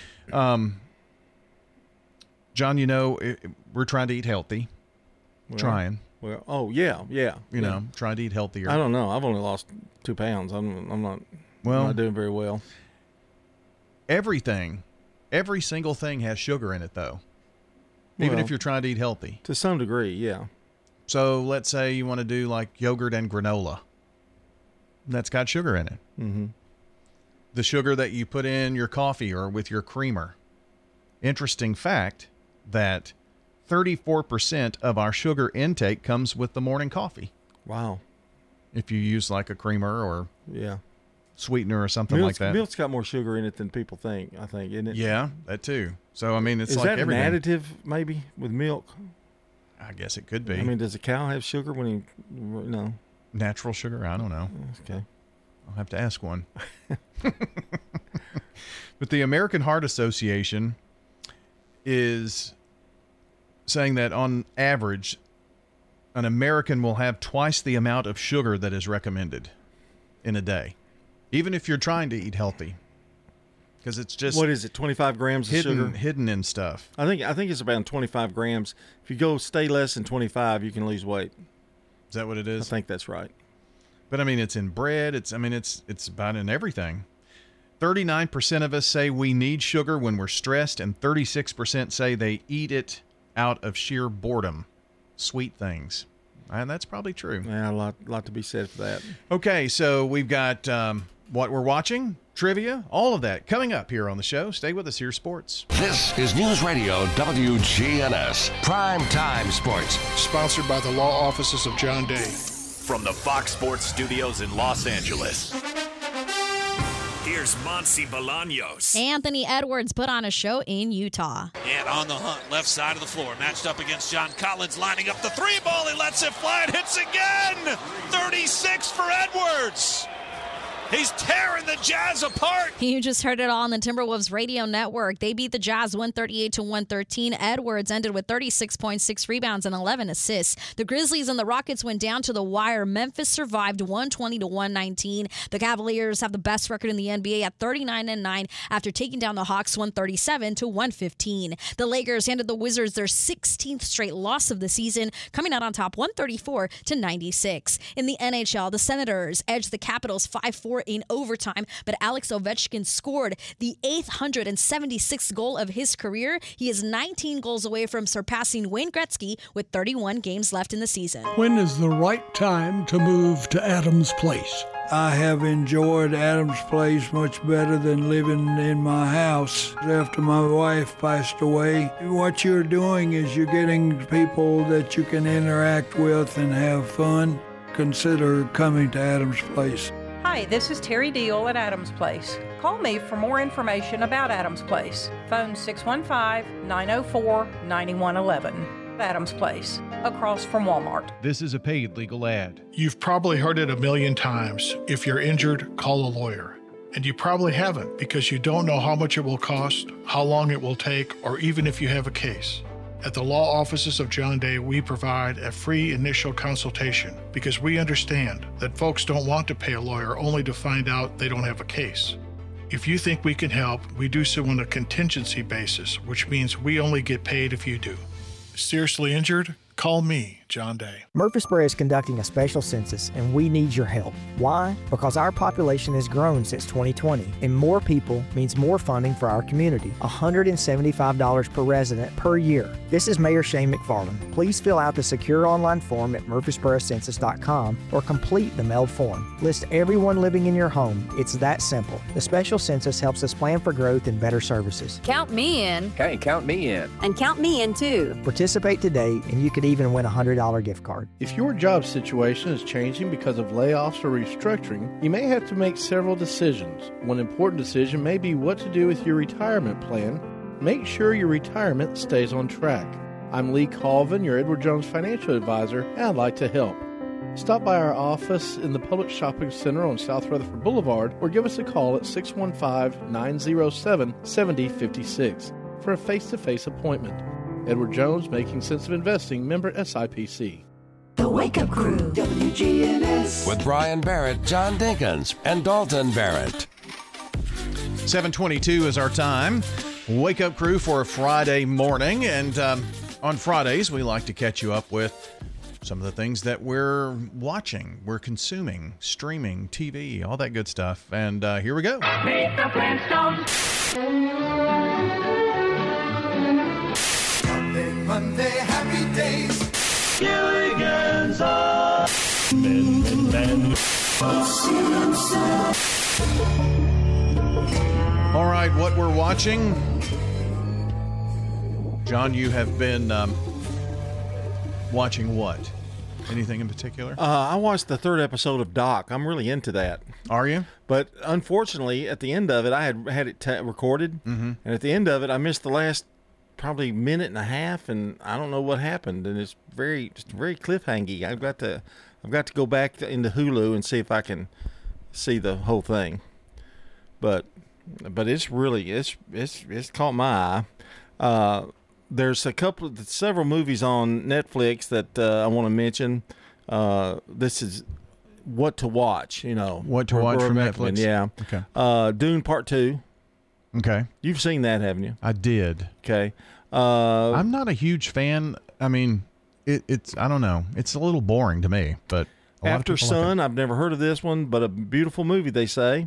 S7: John, we're trying to eat healthy. Trying.
S11: Well, yeah.
S7: Trying to eat healthier.
S11: I don't know. I've only lost 2 pounds. I'm not doing very well.
S7: Every single thing has sugar in it, though. Even if you're trying to eat healthy.
S11: To some degree, yeah.
S7: So let's say you want to do like yogurt and granola. That's got sugar in it.
S11: Mm-hmm.
S7: The sugar that you put in your coffee or with your creamer. Interesting fact that 34% of our sugar intake comes with the morning coffee.
S11: Wow.
S7: If you use like a creamer or sweetener or something like that.
S11: Milk's got more sugar in it than people think, I think, isn't it?
S7: Yeah, that too. So, it's
S11: Is
S7: like
S11: that
S7: everything.
S11: an additive maybe with milk?
S7: I guess it could be.
S11: Does a cow have sugar when he, no?
S7: Natural sugar? I don't know.
S11: Okay.
S7: I'll have to ask one. But the American Heart Association is saying that on average, an American will have twice the amount of sugar that is recommended in a day, even if you're trying to eat healthy. Because it's just,
S11: what is it, 25 grams of sugar?
S7: Hidden in stuff.
S11: I think it's about 25 grams. If you stay less than 25, you can lose weight.
S7: Is that what it is?
S11: I think that's right.
S7: But it's in bread. It's about in everything. 39% of us say we need sugar when we're stressed, and 36% say they eat it out of sheer boredom. Sweet things. And that's probably true.
S11: Yeah, a lot to be said for that.
S7: Okay, so we've got what we're watching, trivia, all of that coming up here on the show. Stay with us here, sports.
S4: This is News Radio WGNS, Prime Time Sports.
S5: Sponsored by the law offices of John Day.
S15: From the Fox Sports Studios in Los Angeles, here's Monsi Bolaños.
S16: Anthony Edwards put on a show in Utah.
S17: And on the hunt, left side of the floor, matched up against John Collins, lining up the three ball. He lets it fly and hits again. 36 for Edwards. He's tearing the Jazz apart.
S16: You just heard it all on the Timberwolves radio network. They beat the Jazz 138-113. Edwards ended with 36.6 rebounds and 11 assists. The Grizzlies and the Rockets went down to the wire. Memphis survived 120-119. The Cavaliers have the best record in the NBA at 39-9 after taking down the Hawks 137-115. The Lakers handed the Wizards their 16th straight loss of the season, coming out on top 134-96. In the NHL, the Senators edged the Capitals 5-4 score in overtime, but Alex Ovechkin scored the 876th goal of his career. He is 19 goals away from surpassing Wayne Gretzky with 31 games left in the season.
S6: When is the right time to move to Adams Place?
S8: I have enjoyed Adams Place much better than living in my house after my wife passed away. What you're doing is you're getting people that you can interact with and have fun. Consider coming to Adams Place.
S9: Hi, this is Terry Deal at Adams Place. Call me for more information about Adams Place. Phone 615-904-9111. Adams Place, across from Walmart.
S7: This is a paid legal ad.
S5: You've probably heard it a million times. If you're injured, call a lawyer. And you probably haven't because you don't know how much it will cost, how long it will take, or even if you have a case. At the law offices of John Day, we provide a free initial consultation because we understand that folks don't want to pay a lawyer only to find out they don't have a case. If you think we can help, we do so on a contingency basis, which means we only get paid if you do. Seriously injured? Call me, John Day.
S13: Murfreesboro is conducting a special census, and we need your help. Why? Because our population has grown since 2020, and more people means more funding for our community. $175 per resident per year. This is Mayor Shane McFarland. Please fill out the secure online form at murfreesborocensus.com or complete the mailed form. List everyone living in your home. It's that simple. The special census helps us plan for growth and better services.
S19: Count me in.
S13: Hey, count me in.
S19: And count me in too.
S13: Participate today, and you could even win a $100 gift card.
S23: If your job situation is changing because of layoffs or restructuring, you may have to make several decisions. One important decision may be what to do with your retirement plan. Make sure your retirement stays on track. I'm Lee Colvin, your Edward Jones financial advisor, and I'd like to help. Stop by our office in the Public Shopping Center on South Rutherford Boulevard or give us a call at 615-907-7056 for a face-to-face appointment. Edward Jones, Making Sense of Investing, member SIPC.
S10: The Wake Up Crew, WGNS.
S4: With Brian Barrett, John Dinkins, and Dalton Barrett.
S7: 7:22 is our time. Wake Up Crew for a Friday morning. And on Fridays, we like to catch you up with some of the things that we're watching, we're consuming, streaming, TV, all that good stuff. And here we go.
S10: Meet the Flintstones.
S12: Monday, happy days. Gilligan's Men.
S7: All right, what we're watching. John, you have been watching what? Anything in particular?
S11: I watched the third episode of Doc. I'm really into that.
S7: Are you?
S11: But unfortunately, at the end of it, I had it recorded, and at the end of it, I missed the last probably minute and a half, and I don't know what happened. And it's very cliffhangy. I've got to go back into Hulu and see if I can see the whole thing. But it's really it's caught my eye. There's several movies on Netflix that I want to mention. This is what to watch.
S7: What to watch from Netflix.
S11: Yeah.
S7: Okay.
S11: Dune Part 2.
S7: Okay.
S11: You've seen that, haven't you?
S7: I did.
S11: Okay.
S7: I'm not a huge fan. I mean, it's I don't know. It's a little boring to me, but
S11: After Sun, I've never heard of this one, but a beautiful movie, they say.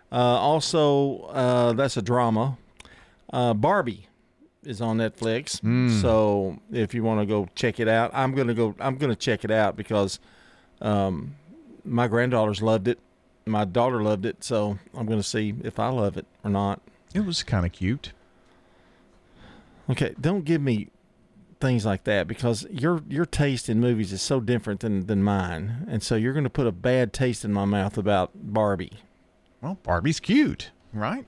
S11: Also, that's a drama. Barbie is on Netflix. So if you want to go check it out, I'm going to check it out because my granddaughters loved it. My daughter loved it, so I'm going to see if I love it or not.
S7: It was kind of cute.
S11: Okay, don't give me things like that because your taste in movies is so different than mine, and so you're going to put a bad taste in my mouth about Barbie.
S7: Well, Barbie's cute, right?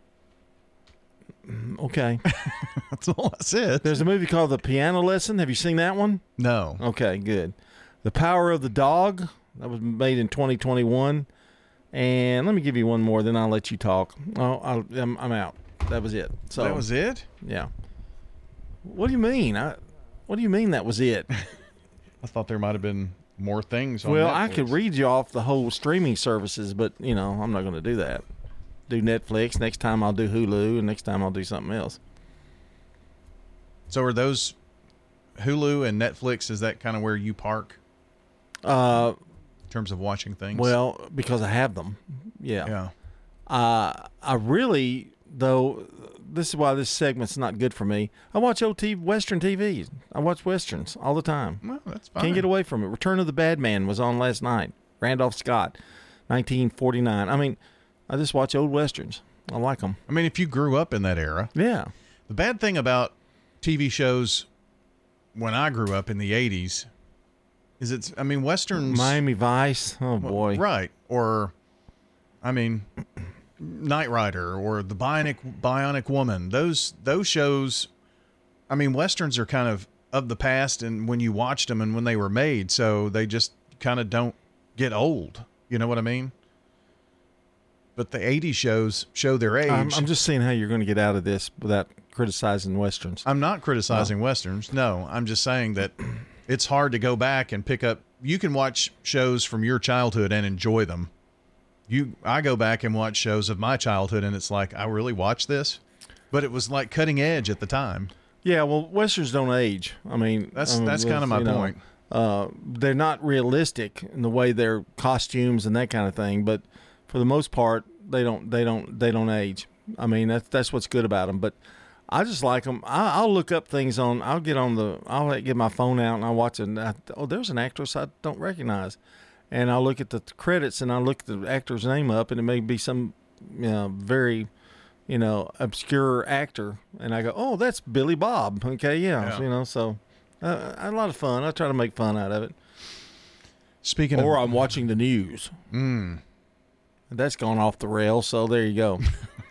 S11: Okay.
S7: That's all I said.
S11: There's a movie called The Piano Lesson. Have you seen that one?
S7: No.
S11: Okay, good. The Power of the Dog. That was made in 2021. And let me give you one more, then I'll let you talk. Oh, I'm out. That was it. So
S7: that was it?
S11: Yeah. What do you mean? What do you mean that was it?
S7: I thought there might have been more things on
S11: Well,
S7: Netflix.
S11: I could read you off the whole streaming services, but, I'm not going to do that. Do Netflix. Next time I'll do Hulu, and next time I'll do something else.
S7: So are those Hulu and Netflix, is that kind of where you park? terms of watching things?
S11: Well, because I have them. Yeah.
S7: Yeah.
S11: I really, though, this is why this segment's not good for me. I watch Western TV. I watch Westerns all the time.
S7: Well, that's fine.
S11: Can't get away from it. Return of the Bad Man was on last night. Randolph Scott, 1949. I mean, I just watch old Westerns. I like them.
S7: I mean, if you grew up in that era.
S11: Yeah.
S7: The bad thing about TV shows when I grew up in the 80s is Westerns.
S11: Miami Vice. Oh, boy.
S7: Right. Or, Knight Rider or the Bionic Woman. Those shows, Westerns are kind of the past and when you watched them and when they were made, so they just kind of don't get old. You know what I mean? But the 80s shows show their age.
S11: I'm just seeing how you're going to get out of this without criticizing Westerns.
S7: I'm not criticizing Westerns. No, I'm just saying that it's hard to go back and pick up. You can watch shows from your childhood and enjoy them. I go back and watch shows of my childhood, and it's like, I really watched this? But it was like cutting edge at the time.
S11: Yeah, well, Westerns don't age.
S7: That's kind of my point.
S11: They're not realistic in the way their costumes and that kind of thing, but for the most part, they don't age. That's what's good about them. But I just like them. I'll look up things on. I'll get my phone out and I'll watch it. There's an actress I don't recognize, and I'll look at the credits and I'll look the actor's name up, and it may be some very obscure actor, and I go, oh, that's Billy Bob. Okay, yeah. So a lot of fun. I try to make fun out of it. Or I'm watching the news. That's gone off the rails, so there you go.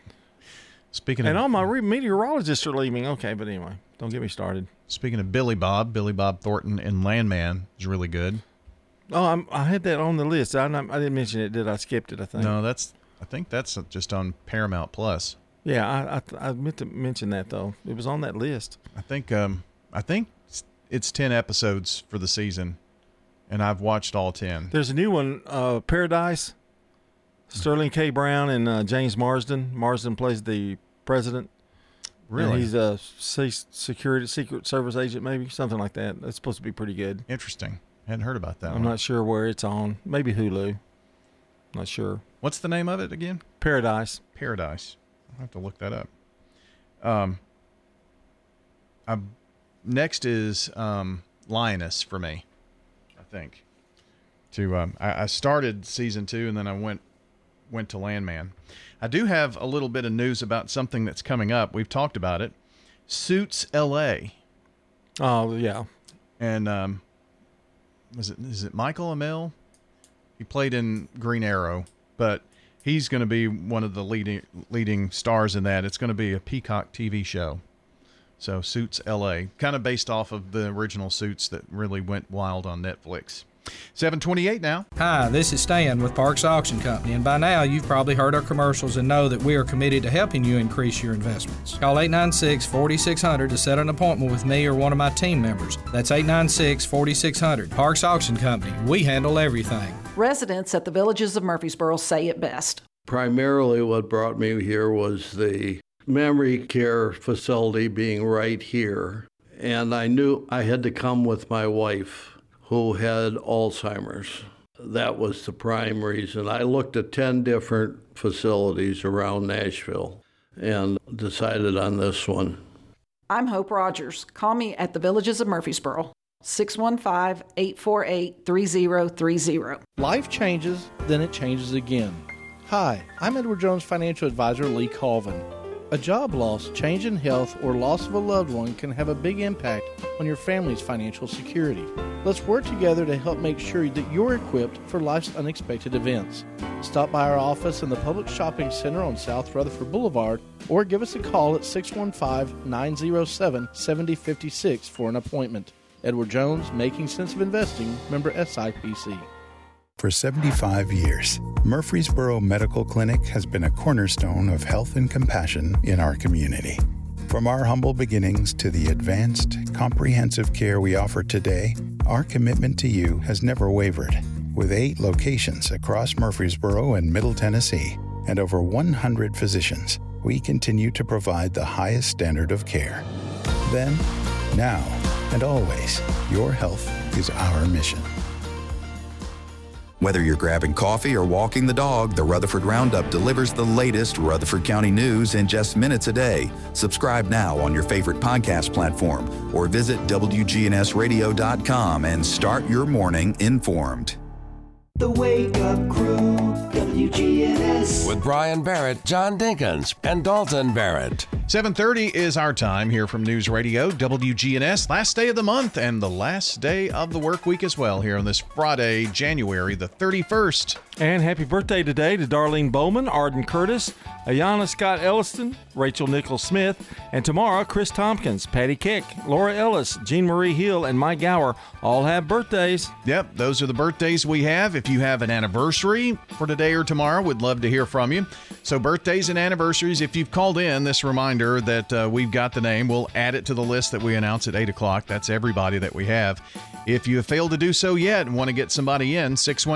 S11: And all my meteorologists are leaving. Okay, but anyway, don't get me started.
S7: Speaking of Billy Bob Thornton in Landman is really good.
S11: Oh, I had that on the list. I didn't mention it, did I? Skipped it, I think.
S7: No, I think that's just on Paramount Plus.
S11: Yeah, I meant to mention that, though. It was on that list.
S7: I think it's 10 episodes for the season, and I've watched all 10.
S11: There's a new one, Paradise. Sterling K. Brown and James Marsden. Marsden plays the president.
S7: Really?
S11: And he's a Secret Service agent, maybe, something like that. That's supposed to be pretty good.
S7: Interesting. Hadn't heard about that
S11: I'm not sure where it's on. Maybe Hulu. Not sure.
S7: What's the name of it again?
S11: Paradise.
S7: I'll have to look that up. Next is Lioness for me, I think. I started season 2 and then I went to Landman. I do have a little bit of news about something that's coming up. We've talked about it. Suits L.A.
S11: Oh, yeah.
S7: And is it Michael Amell? He played in Green Arrow, but he's going to be one of the leading stars in that. It's going to be a Peacock TV show. So Suits L.A., kind of based off of the original Suits that really went wild on Netflix. 7:28 now.
S14: Hi, this is Stan with Parks Auction Company, and by now you've probably heard our commercials and know that we are committed to helping you increase your investments. Call 896-4600 to set an appointment with me or one of my team members. That's 896-4600. Parks Auction Company. We handle everything.
S9: Residents at the Villages of Murfreesboro say it best.
S18: Primarily what brought me here was the memory care facility being right here, and I knew I had to come with my wife, who had Alzheimer's. That was the prime reason. I looked at 10 different facilities around Nashville and decided on this one.
S9: I'm Hope Rogers. Call me at the Villages of Murfreesboro, 615-848-3030.
S21: Life changes, then it changes again. Hi, I'm Edward Jones Financial Advisor Lee Colvin. A job loss, change in health, or loss of a loved one can have a big impact on your family's financial security. Let's work together to help make sure that you're equipped for life's unexpected events. Stop by our office in the Public Shopping Center on South Rutherford Boulevard or give us a call at 615-907-7056 for an appointment. Edward Jones, Making Sense of Investing, member SIPC.
S22: For 75 years, Murfreesboro Medical Clinic has been a cornerstone of health and compassion in our community. From our humble beginnings to the advanced, comprehensive care we offer today, our commitment to you has never wavered. With 8 locations across Murfreesboro and Middle Tennessee and over 100 physicians, we continue to provide the highest standard of care. Then, now, and always, your health is our mission.
S1: Whether you're grabbing coffee or walking the dog, the Rutherford Roundup delivers the latest Rutherford County news in just minutes a day. Subscribe now on your favorite podcast platform or visit WGNSradio.com and start your morning informed.
S10: The Wake Up Crew, WGNS.
S4: With Brian Barrett, John Dinkins, and Dalton Barrett.
S7: 7:30 is our time here from News Radio, WGNS. Last day of the month and the last day of the work week as well here on this Friday, January the 31st.
S11: And happy birthday today to Darlene Bowman, Arden Curtis, Ayanna Scott Elliston, Rachel Nichols Smith, and tomorrow Chris Tompkins, Patty Keck, Laura Ellis, Jean Marie Hill, and Mike Gower all have birthdays.
S7: Yep, those are the birthdays we have. If you have an anniversary for today or tomorrow, we'd love to hear from you. So birthdays and anniversaries, if you've called in, this reminder that we've got the name. We'll add it to the list that we announce at 8 o'clock. That's everybody that we have. If you have failed to do so yet and want to get somebody in,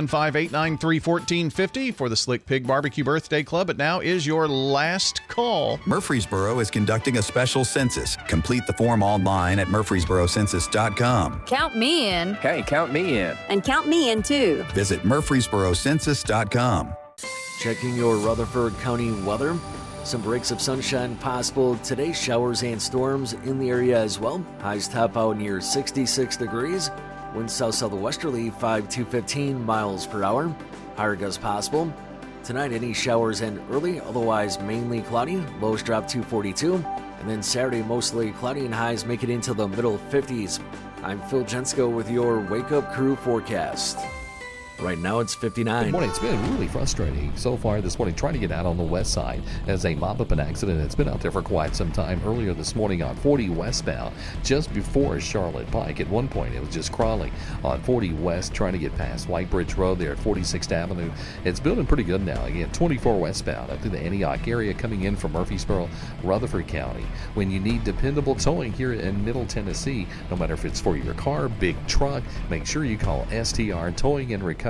S7: 615-893-1450 for the Slick Pig Barbecue Birthday Club. But now is your last call.
S1: Murfreesboro is conducting a special census. Complete the form online at murfreesborocensus.com.
S19: Count me in.
S2: Hey, count me in.
S19: And count me in too.
S1: Visit murfreesborocensus.com.
S3: Checking your Rutherford County weather. Some breaks of sunshine possible. Today, showers and storms in the area as well. Highs top out near 66 degrees. Winds south-southwesterly 5 to 15 miles per hour. Higher gusts possible. Tonight, any showers and early, otherwise mainly cloudy. Lows drop to 42. And then Saturday, mostly cloudy and highs make it into the middle 50s. I'm Phil Jensko with your Wake Up Crew forecast. Right now it's 59.
S24: Good morning. It's been really frustrating so far this morning trying to get out on the west side as a mop-up accident. It's been out there for quite some time. Earlier this morning on 40 westbound, just before Charlotte Pike. At one point, it was just crawling on 40 west trying to get past White Bridge Road there at 46th Avenue. It's building pretty good now. Again, 24 westbound up through the Antioch area coming in from Murfreesboro, Rutherford County. When you need dependable towing here in Middle Tennessee, no matter if it's for your car, big truck, make sure you call STR Towing and Recovery,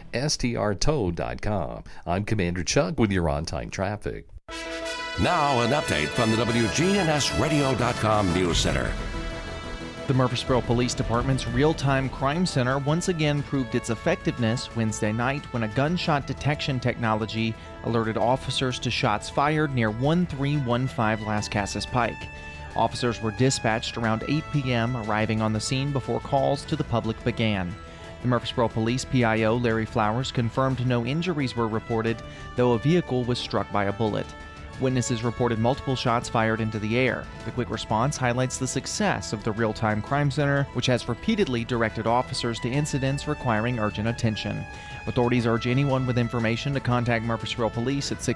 S24: strtow.com. I'm Commander Chuck with your on-time traffic.
S4: Now an update from the WGNSradio.com News Center.
S25: The Murfreesboro Police Department's Real-Time Crime Center once again proved its effectiveness Wednesday night when a gunshot detection technology alerted officers to shots fired near 1315 Las Casas Pike. Officers were dispatched around 8 p.m., arriving on the scene before calls to the public began. The Murfreesboro Police PIO, Larry Flowers, confirmed no injuries were reported, though a vehicle was struck by a bullet. Witnesses reported multiple shots fired into the air. The quick response highlights the success of the Real-Time Crime Center, which has repeatedly directed officers to incidents requiring urgent attention. Authorities urge anyone with information to contact Murfreesboro Police at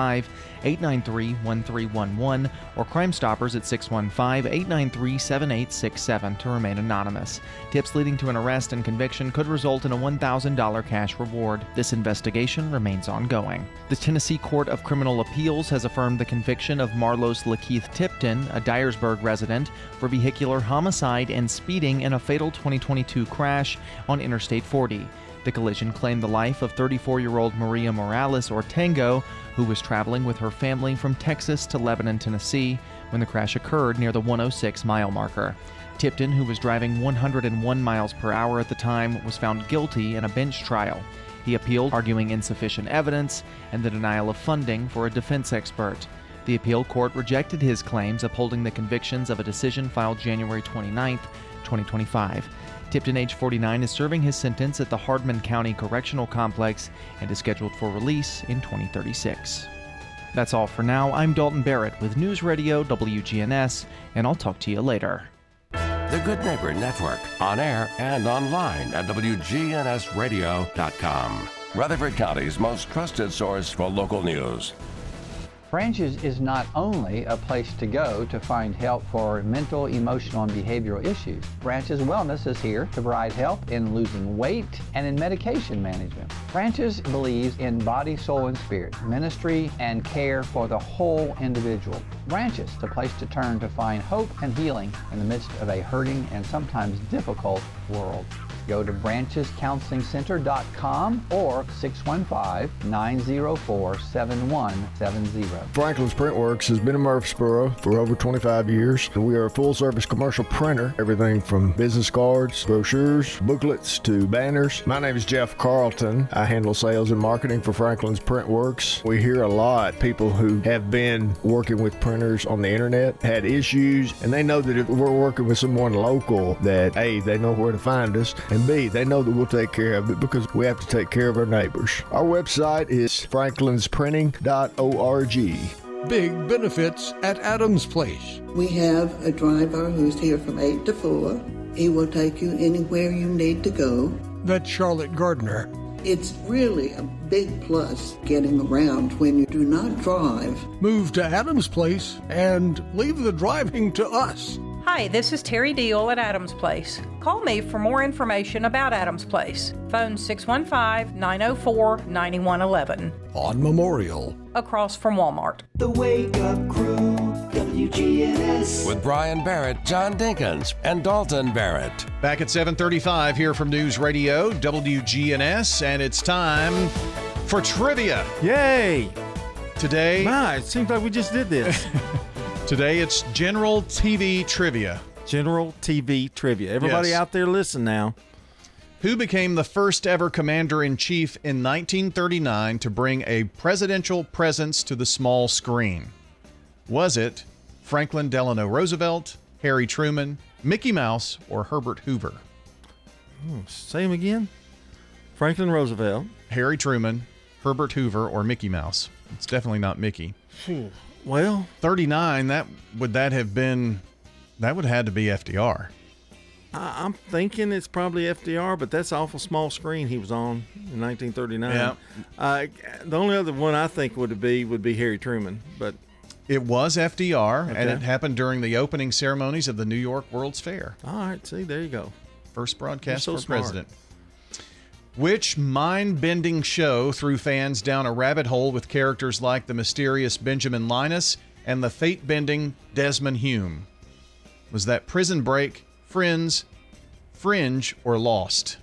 S25: 615-893-1311 or Crime Stoppers at 615-893-7867 to remain anonymous. Tips leading to an arrest and conviction could result in a $1,000 cash reward. This investigation remains ongoing. The Tennessee Court of Criminal Appeals has affirmed the conviction of Marlos Lakeith Tipton, a Dyersburg resident, for vehicular homicide and speeding in a fatal 2022 crash on Interstate 40. The collision claimed the life of 34-year-old Maria Morales, or Tango, who was traveling with her family from Texas to Lebanon, Tennessee, when the crash occurred near the 106-mile marker. Tipton, who was driving 101 miles per hour at the time, was found guilty in a bench trial. He appealed, arguing insufficient evidence and the denial of funding for a defense expert. The appeal court rejected his claims, upholding the convictions of a decision filed January 29, 2025. Tipton, age 49, is serving his sentence at the Hardman County Correctional Complex and is scheduled for release in 2036. That's all for now. I'm Dalton Barrett with News Radio WGNS, and I'll talk to you later.
S4: The Good Neighbor Network, on air and online at WGNSradio.com. Rutherford County's most trusted source for local news.
S26: Branches is not only a place to go to find help for mental, emotional, and behavioral issues. Branches Wellness is here to provide help in losing weight and in medication management. Branches believes in body, soul, and spirit, ministry, and care for the whole individual. Branches, the place to turn to find hope and healing in the midst of a hurting and sometimes difficult world. Go to branchescounselingcenter.com or 615-904-7170.
S2: Franklin's Printworks has been in Murfreesboro for over 25 years. We are a full-service commercial printer, everything from business cards, brochures, booklets to banners. My name is Jeff Carlton. I handle sales and marketing for Franklin's Printworks. We hear a lot people who have been working with printers on the internet, had issues, and they know that if we're working with someone local, that A, they know where to find us, and B, they know that we'll take care of it because we have to take care of our neighbors. Our website is franklinsprinting.org.
S6: Big benefits at Adams Place.
S15: We have a driver who's here from 8 to 4. He will take you anywhere you need to go.
S6: That's Charlotte Gardner.
S15: It's really a big plus getting around when you do not drive.
S6: Move to Adams Place and leave the driving to us.
S9: Hi, this is Terry Deal at Adams Place. Call me for more information about Adams Place. Phone 615-904-9111.
S6: On Memorial.
S9: Across from Walmart.
S10: The Wake Up Crew, WGNS.
S4: With Brian Barrett, John Dinkins, and Dalton Barrett.
S7: Back at 7:35 here from News Radio, WGNS, and it's time for trivia.
S11: Yay!
S7: Today...
S11: My, it seems like we just did this.
S7: Today it's General TV Trivia.
S11: General TV Trivia. Everybody out there listen now.
S7: Who became the first ever commander-in-chief in 1939 to bring a presidential presence to the small screen? Was it Franklin Delano Roosevelt, Harry Truman, Mickey Mouse, or Herbert Hoover?
S11: Say him again. Franklin Roosevelt,
S7: Harry Truman, Herbert Hoover, or Mickey Mouse. It's definitely not Mickey.
S11: Well,
S7: 39, that would have had to be FDR.
S11: I'm thinking it's probably FDR, but that's an awful small screen he was on in 1939.
S7: Yeah.
S11: The only other one I think would be Harry Truman, but
S7: it was FDR,
S11: okay.
S7: And it happened during the opening ceremonies of the New York World's Fair.
S11: All right, see, there you go.
S7: First broadcast
S11: so
S7: for
S11: smart.
S7: president. Which mind-bending show threw fans down a rabbit hole with characters like the mysterious Benjamin Linus and the fate-bending Desmond Hume? Was that Prison Break, Friends, Fringe, or Lost?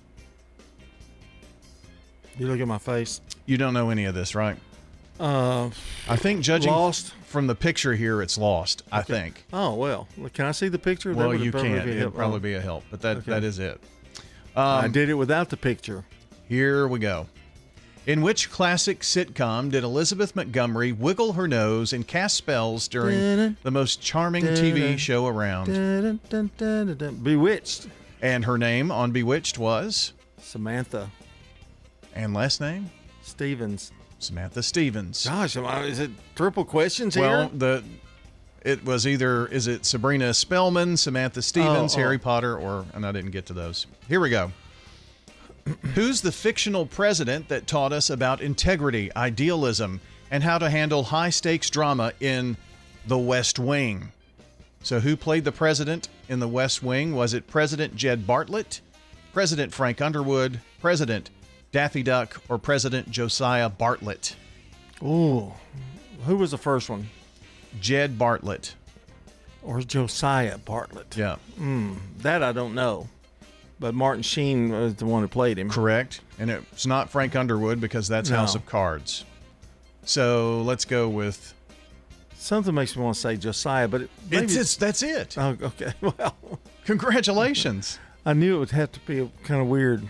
S11: You look at my face.
S7: You don't know any of this, right? I think judging
S11: Lost
S7: from the picture here, it's Lost, I think.
S11: Oh, well. Can I see the picture?
S7: Well,
S11: that
S7: you
S11: probably
S7: can't. It'd probably be a help, but that is it.
S11: I did it without the picture.
S7: Here we go. In which classic sitcom did Elizabeth Montgomery wiggle her nose and cast spells during the most charming TV show around?
S11: Bewitched.
S7: And her name on Bewitched was?
S11: Samantha.
S7: And last name?
S11: Stevens.
S7: Samantha Stevens.
S11: Gosh, is it triple questions
S7: well,
S11: here?
S7: It was either, is it Sabrina Spellman, Samantha Stevens, Harry Potter, and I didn't get to those. Here we go. Who's the fictional president that taught us about integrity, idealism, and how to handle high-stakes drama in The West Wing? So who played the president in The West Wing? Was it President Jed Bartlett, President Frank Underwood, President Daffy Duck, or President Josiah Bartlett?
S11: Ooh, who was the first one?
S7: Jed Bartlett.
S11: Or Josiah Bartlett.
S7: Yeah.
S11: That I don't know. But Martin Sheen was the one who played him.
S7: Correct. And it's not Frank Underwood because that's House of Cards. So let's go with...
S11: Something makes me want to say Josiah, but
S7: that's it.
S11: Oh, okay. Well,
S7: congratulations.
S11: I knew it would have to be kind of weird.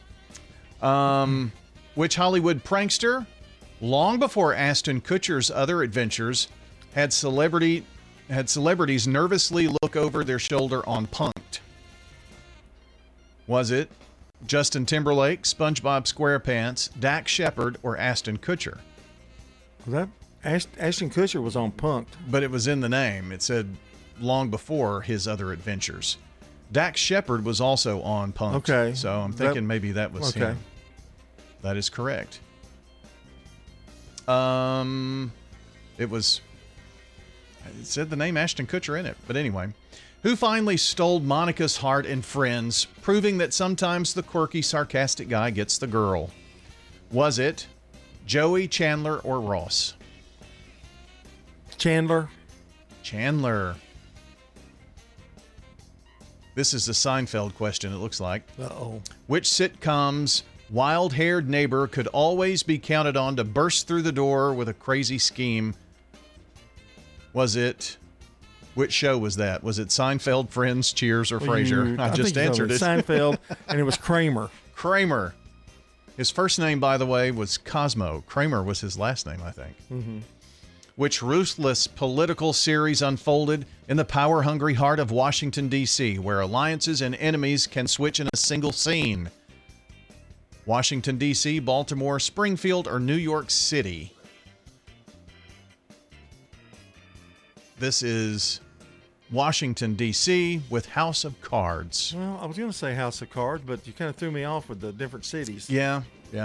S7: Which Hollywood prankster, long before Ashton Kutcher's other adventures, had celebrities nervously look over their shoulder on Punk'd? Was it Justin Timberlake, SpongeBob SquarePants, Dax Shepard, or Ashton Kutcher?
S11: Was that Ashton Kutcher was on Punk'd?
S7: But it was in the name. It said long before his other adventures. Dax Shepard was also on Punk'd.
S11: Okay.
S7: So I'm thinking maybe that was him. That is correct. It said the name Ashton Kutcher in it. But anyway. Who finally stole Monica's heart in Friends, proving that sometimes the quirky, sarcastic guy gets the girl? Was it Joey, Chandler, or Ross?
S11: Chandler.
S7: This is a Seinfeld question, it looks like.
S11: Uh-oh.
S7: Which sitcom's wild-haired neighbor could always be counted on to burst through the door with a crazy scheme? Was it... Which show was that? Was it Seinfeld, Friends, Cheers, or Frasier? I just answered it.
S11: Seinfeld, and it was Kramer.
S7: Kramer. His first name, by the way, was Cosmo. Kramer was his last name, I think.
S11: Mm-hmm.
S7: Which ruthless political series unfolded in the power-hungry heart of Washington, D.C., where alliances and enemies can switch in a single scene? Washington, D.C., Baltimore, Springfield, or New York City? This is Washington, D.C. with House of Cards.
S11: Well, I was going to say House of Cards, but you kind of threw me off with the different cities.
S7: Yeah.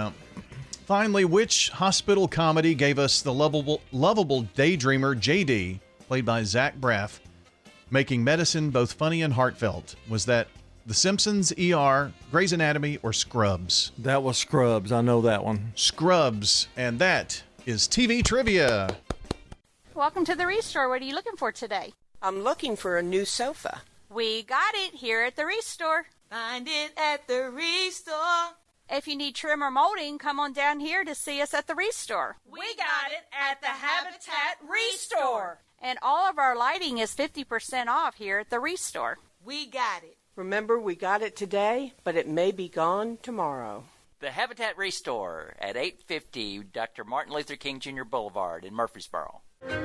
S7: Finally, which hospital comedy gave us the lovable daydreamer J.D., played by Zach Braff, making medicine both funny and heartfelt? Was that The Simpsons, ER, Grey's Anatomy, or Scrubs?
S11: That was Scrubs. I know that one.
S7: Scrubs. And that is TV Trivia.
S5: Welcome to the Restore. What are you looking for today?
S8: I'm looking for a new sofa.
S5: We got it here at the Restore.
S8: Find it at the Restore.
S5: If you need trim or molding, come on down here to see us at the Restore.
S8: We got it at the Habitat Restore.
S5: And all of our lighting is 50% off here at the Restore.
S8: We got it. Remember, we got it today, but it may be gone tomorrow.
S13: The Habitat Restore at 850 Dr. Martin Luther King Jr. Boulevard in Murfreesboro.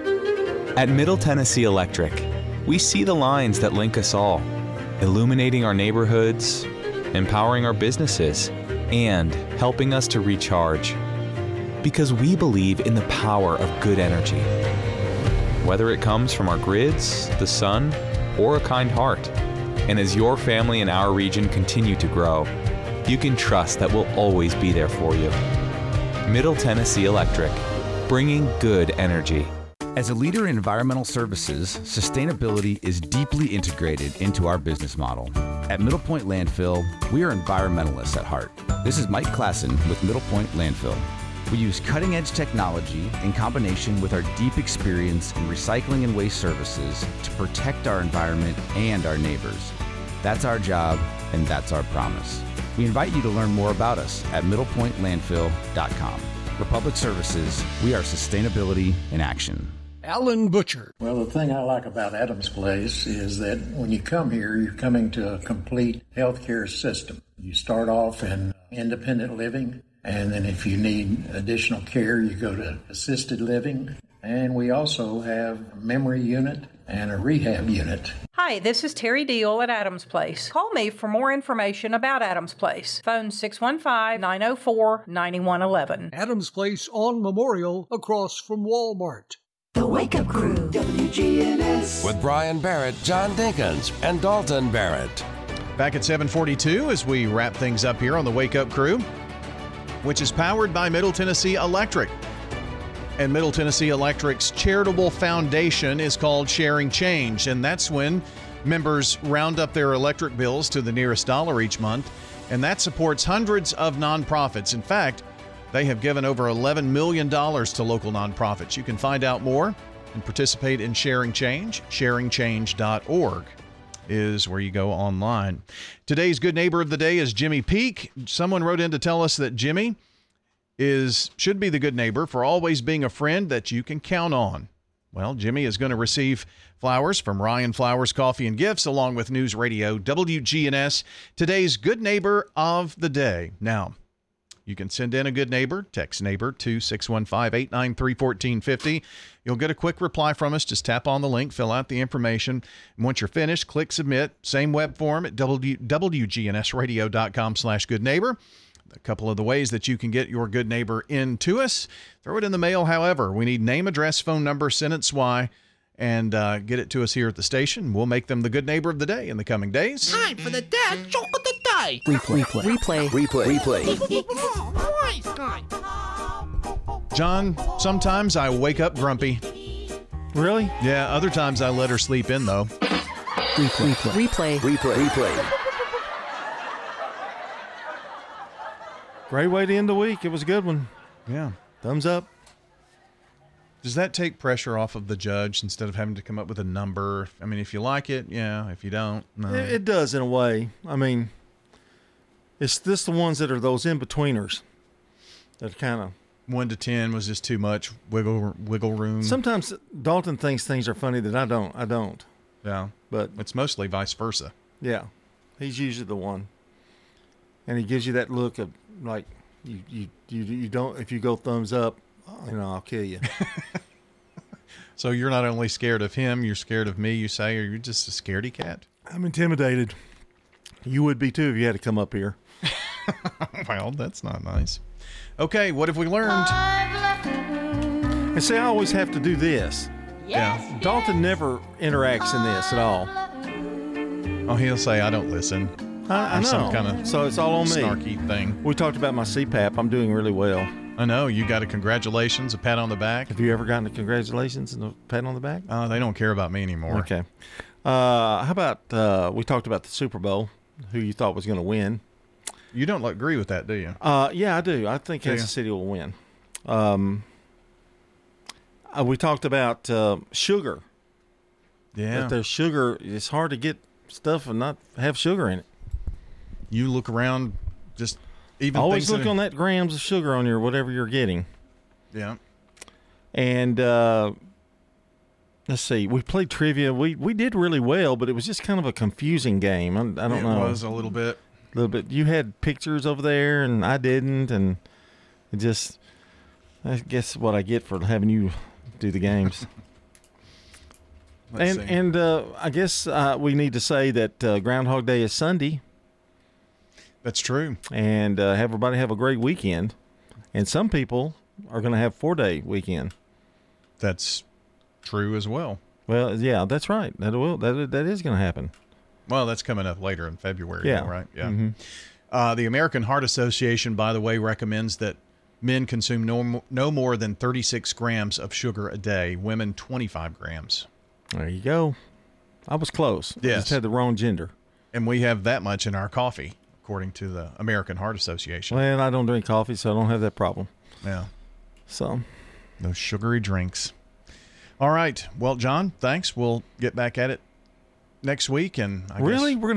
S16: At Middle Tennessee Electric, we see the lines that link us all, illuminating our neighborhoods, empowering our businesses, and helping us to recharge. Because we believe in the power of good energy. Whether it comes from our grids, the sun, or a kind heart. And as your family and our region continue to grow, you can trust that we'll always be there for you. Middle Tennessee Electric, bringing good energy.
S17: As a leader in environmental services, sustainability is deeply integrated into our business model. At Middle Point Landfill, we are environmentalists at heart. This is Mike Klassen with Middle Point Landfill. We use cutting-edge technology in combination with our deep experience in recycling and waste services to protect our environment and our neighbors. That's our job, and that's our promise. We invite you to learn more about us at middlepointlandfill.com. Republic Services, we are sustainability in action.
S6: Alan Butcher.
S20: Well, the thing I like about Adams Place is that when you come here, you're coming to a complete healthcare system. You start off in independent living, and then if you need additional care, you go to assisted living. And we also have a memory unit and a rehab unit.
S9: Hi, this is Terry Deal at Adams Place. Call me for more information about Adams Place. Phone 615-904-9111.
S6: Adams Place on Memorial across from Walmart.
S10: The Wake Up Crew, WGNS.
S4: With Brian Barrett, John Dinkins, and Dalton Barrett.
S7: Back at 7:42 as we wrap things up here on the Wake Up Crew, which is powered by Middle Tennessee Electric. And Middle Tennessee Electric's charitable foundation is called Sharing Change, and that's when members round up their electric bills to the nearest dollar each month, and that supports hundreds of nonprofits. In fact, they have given over $11 million to local nonprofits. You can find out more and participate in Sharing Change. SharingChange.org is where you go online. Today's Good Neighbor of the Day is Jimmy Peak. Someone wrote in to tell us that Jimmy should be the good neighbor for always being a friend that you can count on. Well, Jimmy is going to receive flowers from Ryan Flowers Coffee and Gifts along with News Radio WGNS, today's Good Neighbor of the Day. Now, you can send in a good neighbor, text neighbor to 615-893-1450. You'll get a quick reply from us. Just tap on the link, fill out the information. And once you're finished, click submit. Same web form at wgnsradio.com/goodneighbor. A couple of the ways that you can get your good neighbor in to us. Throw it in the mail, however. We need name, address, phone number, sentence why, and get it to us here at the station. We'll make them the good neighbor of the day in the coming days.
S10: Time for the dad joke of the day.
S16: Replay.
S7: John, sometimes I wake up grumpy.
S11: Really?
S7: Yeah, other times I let her sleep in, though.
S16: Replay.
S11: Great way to end the week. It was a good one.
S7: Yeah.
S11: Thumbs up.
S7: Does that take pressure off of the judge instead of having to come up with a number? I mean, if you like it, yeah. If you don't, no.
S11: It does in a way. I mean, it's just the ones that are those in-betweeners that kind of...
S7: 1 to 10 was just too much wiggle room.
S11: Sometimes Dalton thinks things are funny that I don't.
S7: Yeah.
S11: But
S7: it's mostly vice versa.
S11: Yeah. He's usually the one. And he gives you that look of like, you don't, if you go thumbs up, I'll kill you.
S7: So you're not only scared of him, you're scared of me, you say, or you're just a scaredy cat?
S11: I'm intimidated. You would be too if you had to come up here.
S7: Well, that's not nice. Okay, what have we learned?
S11: And see, I always have to do this.
S7: Yeah.
S11: Dalton never interacts in this at all.
S7: Oh, he'll say, I don't listen.
S11: I know.
S7: Some kind of
S11: so it's all on me.
S7: Snarky thing.
S11: We talked about my CPAP. I'm doing really well.
S7: I know. You got a congratulations, a pat on the back.
S11: Have you ever gotten a congratulations and a pat on the back?
S7: They don't care about me anymore.
S11: Okay. How about we talked about the Super Bowl, who you thought was going to win.
S7: You don't agree with that, do you?
S11: Yeah, I do. I think Kansas City will win. We talked about sugar.
S7: Yeah.
S11: That there's sugar. It's hard to get stuff and not have sugar in it.
S7: You look around, just even
S11: always look on that grams of sugar on your whatever you're getting.
S7: Yeah.
S11: And let's see. We played trivia. We did really well, but it was just kind of a confusing game. I don't know.
S7: It was a little bit.
S11: You had pictures over there, and I didn't, and it just, I guess what I get for having you do the games. And I guess we need to say that Groundhog Day is Sunday.
S7: That's true.
S11: And everybody have a great weekend. And some people are going to have 4-day weekend.
S7: That's true as well.
S11: Well, yeah, that's right. That is going to happen.
S7: Well, that's coming up later in February,
S11: yeah.
S7: Right? Yeah.
S11: Mm-hmm.
S7: The American Heart Association, by the way, recommends that men consume no more than 36 grams of sugar a day. Women, 25 grams.
S11: There you go. I was close.
S7: Yes.
S11: I just had the wrong gender.
S7: And we have that much in our coffee, according to the American Heart Association.
S11: Well, I don't drink coffee, so I don't have that problem.
S7: Yeah.
S11: So.
S7: Those sugary drinks. All right. Well, John, thanks. We'll get back at it next week. And I guess
S11: we're going to